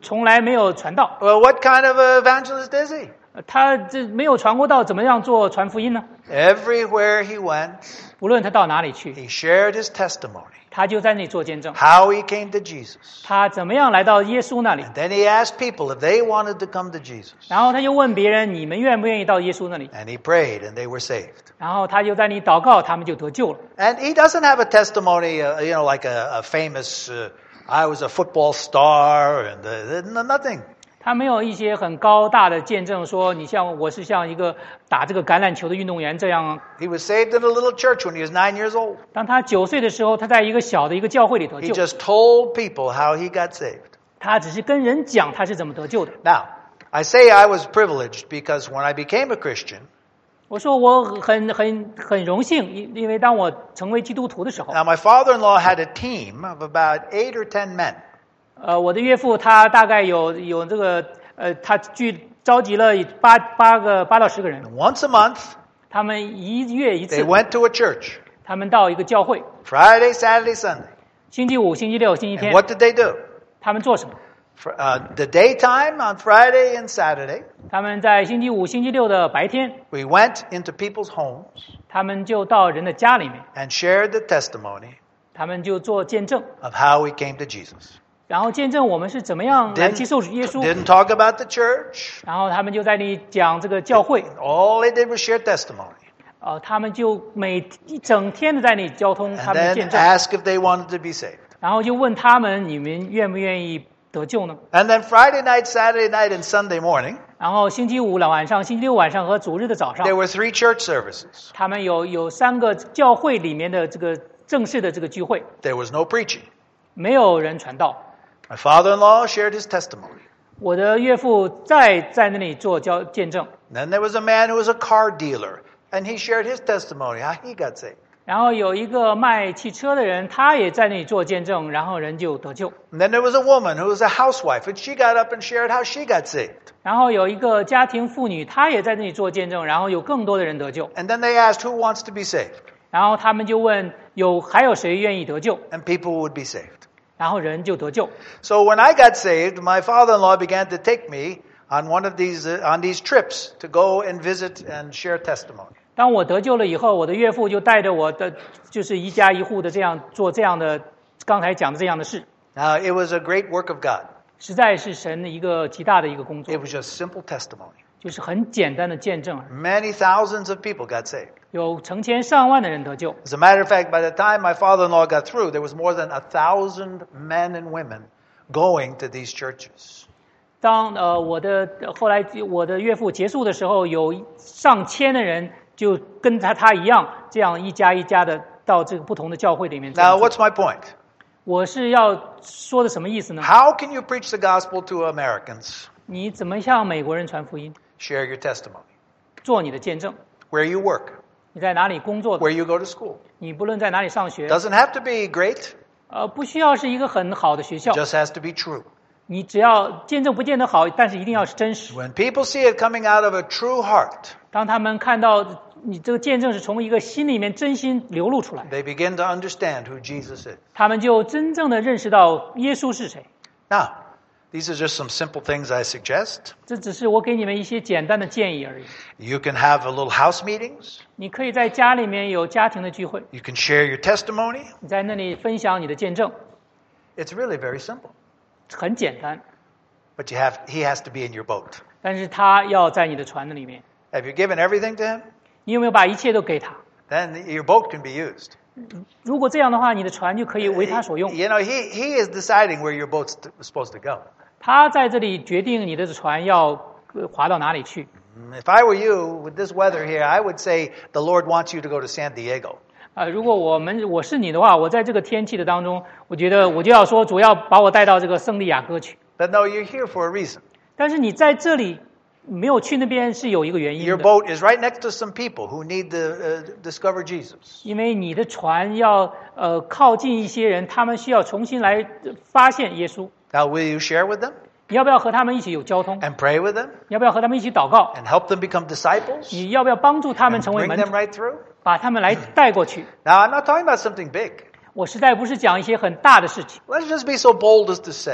从来没有传道。 Well, what kind of evangelist is he? 呃他这没有传过道，怎么样做传福音呢？ Everywhere he went, 无论他到哪里去， he shared his testimony, 他就在那里做见证。 how he came to Jesus. 他怎么样来到耶稣那里？ Then he asked people if they wanted to come to Jesus. 然后他就问别人：“你们愿不愿意到耶稣那里 And he prayed and they were saved.？” 然后他就在那里祷告，他们就得救了。 And he doesn't have a testimony, uh, you know, like a, a famous, uh, I was a football star and uh, nothing. 他没有一些很高大的见证，说你像我是像一个打这个橄榄球的运动员这样。 He was saved in a little church when he was nine years old. 当他九岁的时候，他在一个小的一个教会里得 He 救。 just told people how he got saved. 他只是跟人讲他是怎么得救的。 Now, I say I was privileged because when I became a Christian, 我说我很很很荣幸，因因为当我成为基督徒的时候， now my father-in-law had a team of about eight or ten men. 呃，我的岳父他大概有有这个呃，他聚召集了八八个八到十个人， Once a month, 他们一月一 they 次， went to a church, 他们到一个教会， Friday, Saturday, Sunday. 星期五、星期六、星期 And 天， what did they do? 他们做什么？ For, uh, the daytime on Friday and Saturday, 他们在星期五、星期六的白天， we went into people's homes 他们就到人的家里面， and shared the testimony 他们就做见证， of how we came to Jesus. 然后见证我们是怎么样来接受耶稣， Didn't talk about the church. 然后他们就在那里讲这个教会， All they did was share testimony. 呃，他们就每一整天的在那里交通他 And 们的 then 见证， ask if they wanted to be saved. 然后就问他们你们愿不愿意得救呢？ And then Friday night, Saturday night, and Sunday morning, 然后星期五晚上、星期六晚上和主日的早上 there，were three church services. 他们有有三个教会里面的这个正式的这个聚会， There was no preaching. 没有人传道。 My father-in-law shared his testimony. 我的岳父在在那里做交见证， And then there was a man who was a car dealer, and he shared his testimony, how he got saved. 然后有一个卖汽车的人，他也在那里做见证，然后人就得救。 And then there was a woman who was a housewife, and she got up and shared how she got saved. 然后有一个家庭妇女，她也在那里做见证，然后有更多的人得救。 And then they asked, who wants to be saved? 然后他们就问有还有谁愿意得救， And people would be saved. 然后人就得救。 So when I got saved, my father-in-law began to take me on one of these, uh, on these trips to go and visit and share testimony. 当我得救了以后，我的岳父就带着我的，就是一家一户的这样做这样的，刚才讲的这样的事， Now, it was a great work of God. 实在是神的一个极大的一个工作 It，was just simple testimony. 就是很简单的见证， Many thousands of people got saved. 有成千上万的人得救。 As a matter of fact, by the time my father-in-law got through, there was more than a thousand men and women going to these churches. 当呃我的后来我的岳父结束的时候，有上千的人就跟他他一样，这样一家一家的到这个不同的教会里面。 Now, what's my point? 我是要说的什么意思呢？ How can you preach the gospel to Americans? 你怎么向美国人传福音？ Share your testimony. 做你的见证。 Where you work, 你在哪里工作的？ where you go to school. 你不论在哪里上学， Doesn't have to be great, 呃，不需要是一个很好的学校， just has to be true. 你只要见证不见得好，但是一定要是真实。 When people see it coming out of a true heart, 当他们看到你这个见证是从一个心里面真心流露出来， they begin to understand who Jesus is. 他们就真正的认识到耶稣是谁。 Now, these are just some simple things I suggest. 这只是我给你们一些简单的建议而已。 You can have a little house meetings. 你可以在家里面有家庭的聚会， You can share your testimony. 你在那里分享你的见证， It's really very simple. 很简单， But you have, he has to be in your boat. 但是他要在你的船的里面。 Have you given everything to him? 你有没有把一切都给他？ Then your boat can be used. 如果这样的话，你的船就可以为他所用。 You know, he, he is deciding where your boat's t- supposed to go. 他在这里决定你的船要呃划到哪里去。 If I were you, with this weather here, I would say the Lord wants you to go to San Diego. 啊、如果我们我是你的话，我在这个天气的当中，我觉得我就要说，主要把我带到这个圣地亚哥去。 But no, you're here for a reason. 但是你在这里没有去那边是有一个原因 Your 的， boat is right next to some people who need to uh, discover Jesus. 因为你的船要呃靠近一些人，他们需要重新来呃发现耶稣。 Now, will you share with them 你要不要和他们一起有交通？ and pray with them 你要不要和他们一起祷告？ and help them become disciples 你要不要帮助他们 and 成为 bring 门 them 徒， right through? 把他们来带过去？ Now, I'm not talking about something big. 我实在不是讲一些很大的事情， Let's just be so bold as to say,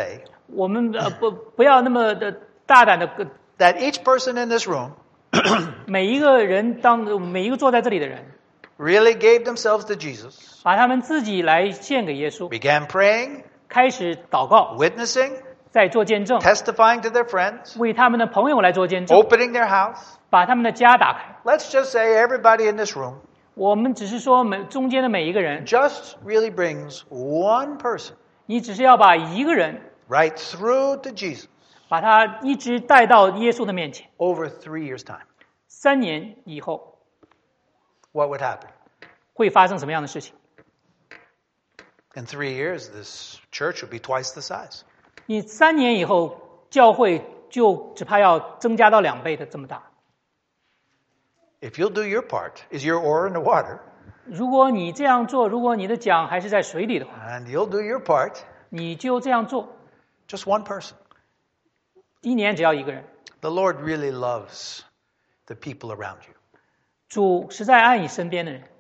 我们呃不不要那么的大胆的， that each person in this room 每一个人当每一个坐在这里的人， really gave themselves to Jesus, 把他们自己来献给耶稣， began praying, 开始祷告， witnessing, 再做见证， testifying to their friends, 为他们的朋友来做见证， opening their house. 把他们的家打开。 Let's just say everybody in this room 我们只是说每中间的每一个人， just really brings one person 你只是要把一个人 right through to Jesus 把他一直带到耶稣的面前。 over three years' time. 三年以后 What would happen? 会发生什么样的事情？ In three years, this church would be twice the size. 你三年以后，教会就只怕要增加到两倍的这么大。 If you'll do your part, is your oar in the water, 如果你这样做，如果你的桨还是在水里的话， and you'll do your part, 你就这样做， just one person. 一年只要一个人。 The Lord really loves the people around you. 主实在爱你身边的人，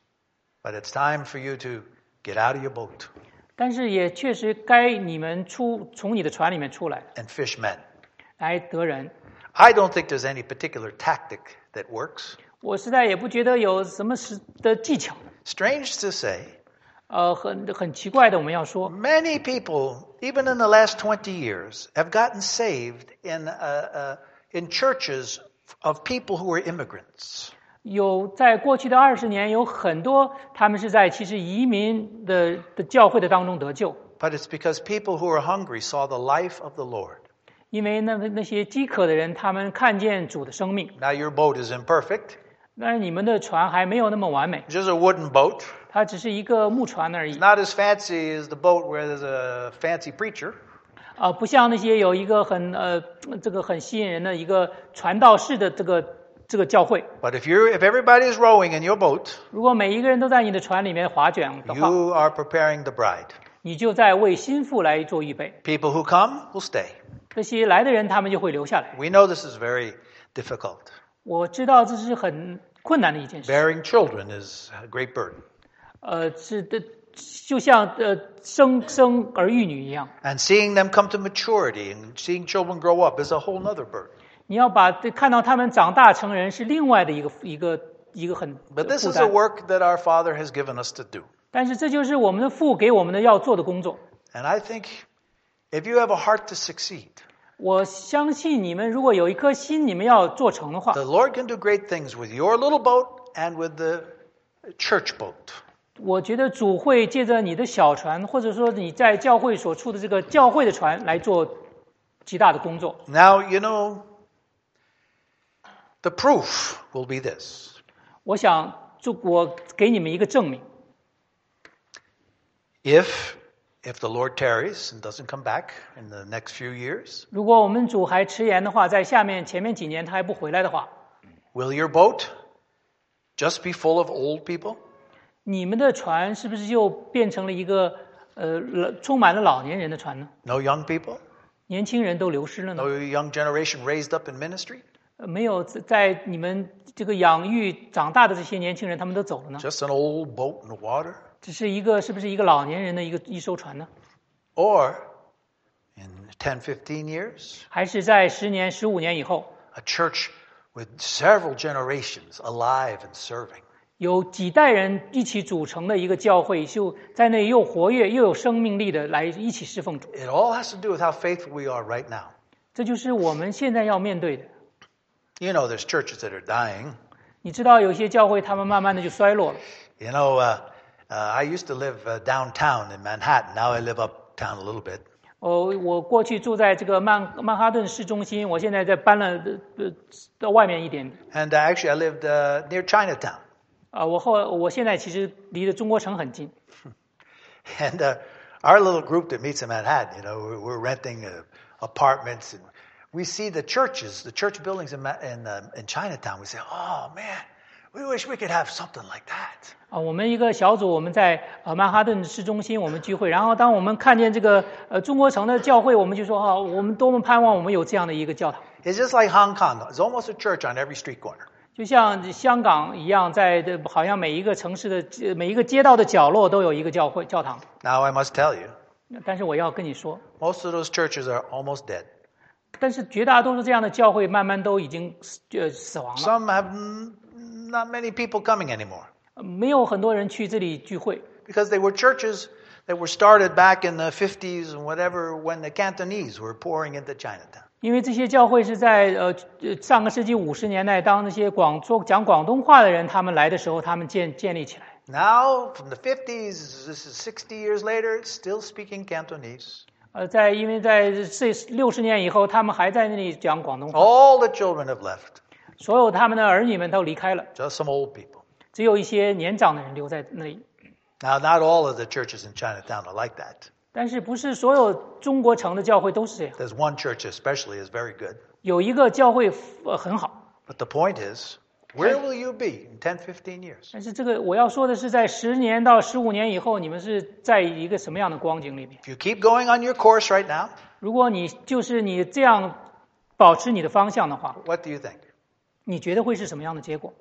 But it's time for you to get out of your boat 但是也确实该你们出从你的船里面出来， and fish men. 来得人。 I don't think there's any particular tactic that works. 我实在也不觉得有什么实的技巧， Strange to say, 呃，很很奇怪的，我们要说， many people, even in the last twenty years, have gotten saved in, uh, uh, in churches of people who are immigrants. 有在过去的二十年，有很多他们是在其实移民的的教会的当中得救， But it's because people who are hungry saw the life of the Lord. 因为那那些饥渴的人，他们看见主的生命。 Now your boat is imperfect. 但是你们的船还没有那么完美， It's just a wooden boat. 它只是一个木船而已 It's， not as fancy as the boat where there's a fancy preacher. 啊、不像那些有一个很呃这个很吸引人的一个传道式的这个这个教会。 But if you if everybody is rowing in your boat, 如果每一个人都在你的船里面划桨的话， you are preparing the bride. 你就在为新妇来做预备。 People who come will stay. 这些来的人，他们就会留下来。 We know this is very difficult. 我知道这是很困难的一件事， Bearing children is a great burden. 呃，是的，就像呃生生儿育女一样， And seeing them come to maturity and seeing children grow up is a whole nother burden. 你要把看到他们长大成人是另外的一个一个一个很 But this 负 is a 担。 work that our Father has given us to do. 但是这就是我们的父给我们的要做的工作。 And I think if you have a heart to succeed, 我相信你们如果有一颗心，你们要做成的话， the Lord can do great things with your little boat and with the church boat. 我觉得主会借着你的小船，或者说你在教会所出的这个教会的船来做极大的工作。 Now, you know, the proof will be this. 我想，就我给你们一个证明： If if the Lord tarries and doesn't come back in the next few years, 如果我们主还迟延的话，在下面前面几年他还不回来的话， will your boat just be full of old people? 你们的船是不是就变成了一个呃老充满了老年人的船呢？ No young people? 年轻人都流失了呢？ No young generation raised up in ministry? 呃没有在你们这个养育长大的这些年轻人，他们都走了呢？ Just an old boat in the water? 只是一个是不是一个老年人的一个一艘船呢？ Or in ten, fifteen years, 还是在十年、十五年以后， a church with several generations alive and serving? 有几代人一起组成的一个教会，就在那又活跃又有生命力的来一起侍奉主。 It all has to do with how faithful we are right now. 这就是我们现在要面对的。 You know, there's churches that are dying. 你知道有些教会他们慢慢的就衰落了。 You know, uh, uh, I used to live uh, downtown in Manhattan. Now I live uptown a little bit. 哦，我过去住在这个曼曼哈顿市中心，我现在在搬了呃到外面一点。 And uh, actually, I lived uh, near Chinatown. 啊、我后我现在其实离的中国城很近。 And uh, our little group that meets in Manhattan, you know, we're, we're renting uh, apartments, and we see the churches, the church buildings in Ma- in, uh, in Chinatown. We say, "Oh man, we wish we could have something like that." 啊，我们一个小组，我们在呃曼哈顿市中心我们聚会，然后当我们看见这个呃中国城的教会，我们就说啊，我们多么盼望我们有这样的一个教堂， It's just like Hong Kong. It's almost a church on every street corner. 就像香港一样，在这好像每一个城市的每一个街道的角落都有一个教会教堂。 Now I must tell you, 但是我要跟你说， most of those churches are almost dead. 但是绝大多数这样的教会慢慢都已经呃死亡了， Some have n- not many people coming anymore 没有很多人去这里聚会， because they were churches that were started back in the fifties and whatever when the Cantonese were pouring into Chinatown. 因为这些教会是在呃呃上个世纪五十年代，当那些广说讲广东话的人他们来的时候，他们建建立起来。 Now, from the fifties, this is sixty years later, it's still speaking Cantonese. 呃，在因为在这六十年以后，他们还在那里讲广东话， All the children have left, 所有他们的儿女们都离开了， just some old people. 只有一些年长的人留在那里。 Now, not all of the churches in Chinatown are like that. 但是不是所有中国城的教会都是这样？ There's one church especially is very good. 有一个教会呃很好， But the point is, where will you be in ten, fifteen years? 但是这个我要说的是，在十年到十五年以后，你们是在一个什么样的光景里面？ If you keep going on your course right now, 如果你就是你这样保持你的方向的话， what do you think? 你觉得会是什么样的结果？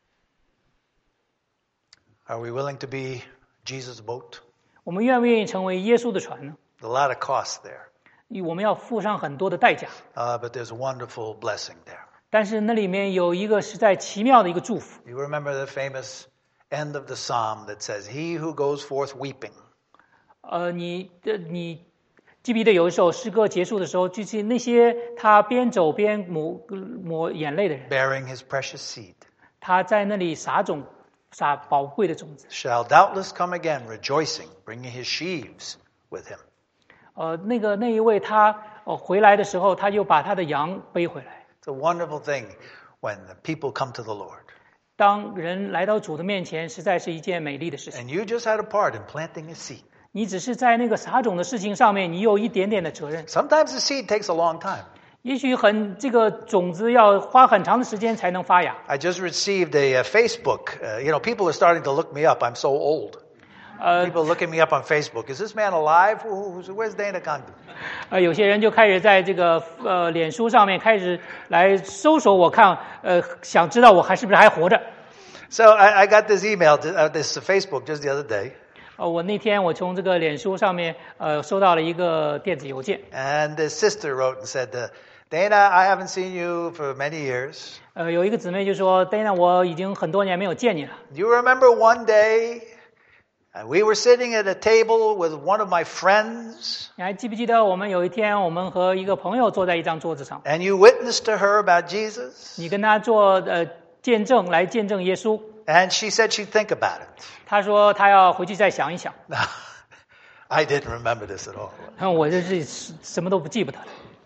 Are we willing to be Jesus' boat? 我们愿不愿意成为耶稣的船呢？ A lot of cost there, 我们要付上很多的代价， uh, but there's a wonderful blessing there. 但是那里面有一个实在奇妙的一个祝福。 You remember the famous end of the psalm that says, "He who goes forth weeping." 呃，你的你记不记得有一首诗歌结束的时候，就是那些他边走边抹抹眼泪的人， bearing his precious seed, 他在那里撒种，撒宝贵的种子。 shall doubtless come again, rejoicing, bringing his sheaves with him. 呃，那个那一位他呃回来的时候，他就把他的羊背回来。 It's a wonderful thing when the people come to the Lord. 当人来到主的面前，实在是一件美丽的事情。 And you just had a part in planting a seed. 你只是在那个撒种的事情上面，你有一点点的责任。 Sometimes the seed takes a long time. 也许很这个种子要花很长的时间才能发芽。 I just received a, uh Facebook. Uh, you know, people are starting to look me up. I'm so old. 呃 People looking me up on Facebook. Is this man alive? Who, who's, where's Dana Condu? 呃，有些人就开始在这个呃脸书上面开始来搜索我看，呃，想知道我还是不是还活着。 So I, I got this email, to, uh, this Facebook just the other day. 呃，我那天我从这个脸书上面呃收到了一个电子邮件， And the sister wrote and said, uh, Dana, I haven't seen you for many years. 呃，有一个姊妹就说 ：“Dana，我已经很多年没有见你了。 Do you remember one day uh, we were sitting at a table with one of my friends 你还记不记得我们有一天我们和一个朋友坐在一张桌子上， and you witnessed to her about Jesus? 你跟他做呃见证来见证耶稣。 And she said she'd think about it. 他说他要回去再想一想。 I didn't remember this at all. 我这是什么都不记不得了。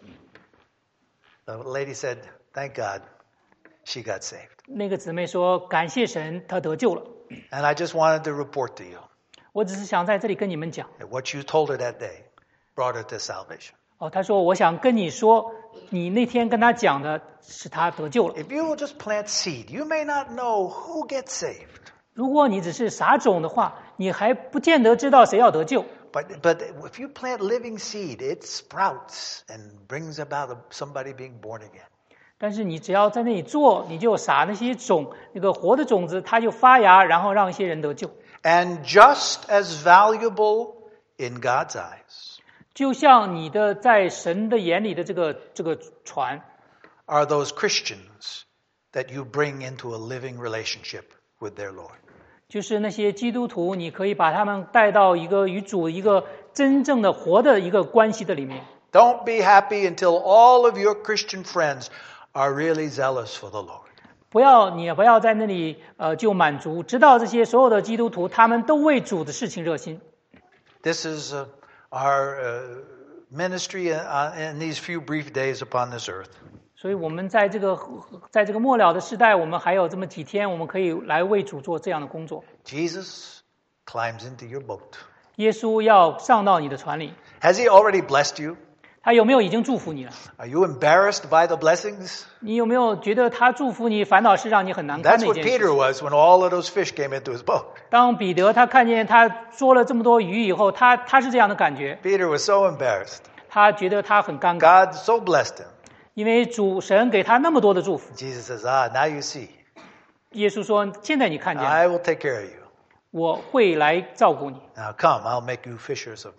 The lady said, thank God she got saved. 那个姊妹说：“感谢神，她得救了。 And I just wanted to report to you ” 我只是想在这里跟你们讲。 that what you told her that day brought her to salvation. 哦，他说：“我想跟你说，你那天跟他讲的是他得救了。 If you will just plant seed, you may not know who gets saved. 如果你只是撒种的话，你还不见得知道谁要得救。 But, but if you plant living seed, it sprouts and brings about somebody being born again. 但是你只要在那里做，你就撒那些种，那个活的种子，它就发芽，然后让一些人得救。 And just as valuable in God's eyes 就像你的在神的眼里的这个这个船， are those Christians that you bring into a living relationship with their Lord. 就是那些基督徒，你可以把他们带到一个与主一个真正的活的一个关系的里面。 Don't be happy until all of your Christian friends are really zealous for the Lord. 不要，你也不要在那里呃就满足，直到这些所有的基督徒他们都为主的事情热心。 This is uh, our uh, ministry uh, in these few brief days upon this earth. 所以我们在这个在这个末了的时代，我们还有这么几天，我们可以来为主做这样的工作。 Jesus climbs into your boat. 耶稣要上到你的船里， Has he already blessed you? 他有没有已经祝福你了？ Are you embarrassed by the blessings? 你有没有觉得他祝福你，反倒是让你很难堪 That's 的一 what 件事 Peter 情？ was when all of those fish came into his boat. 当彼得他看见他捉了这么多鱼以后，他他是这样的感觉， Peter was so embarrassed. 他觉得他很尴尬， God so blessed him. 因为主神给他那么多的祝福。 Jesus says, ah, now you see. 耶稣说：“现在你看见了， I will take care of you. 我会来照顾你， Now come, I'll make you fishers of men.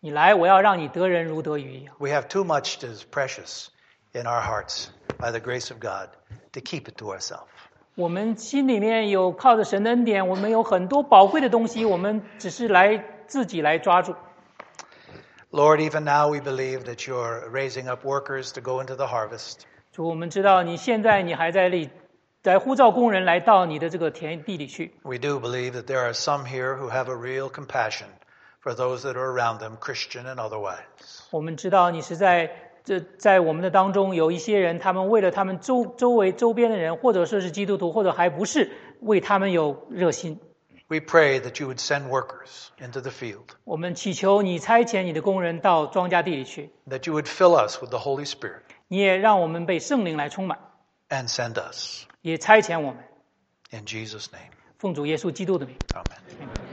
你来，我要让你得人如得鱼一样。 We have too much that is precious in our hearts by the grace of God to keep it to ourselves. 我们心里面有靠着神的恩典，我们有很多宝贵的东西，我们只是来自己来抓住。 Lord, even now we believe that you're raising up workers to go into the harvest. 主，我们知道你现在你还在里，在呼召工人来到你的这个田地里去。 We do believe that there are some here who have a real compassion for those that are around them, Christian and otherwise. 我们知道你是在这在我们的当中有一些人，他们为了他们周周围周边的人，或者说是基督徒，或者还不是，为他们有热心。 We pray that you would send workers into the field, 我们祈求你差遣你的工人到庄稼地里去， that you would fill us with the Holy Spirit 你也让我们被圣灵来充满， and send us. 也差遣我们。 In Jesus' name, 奉主耶稣基督的名。 amen.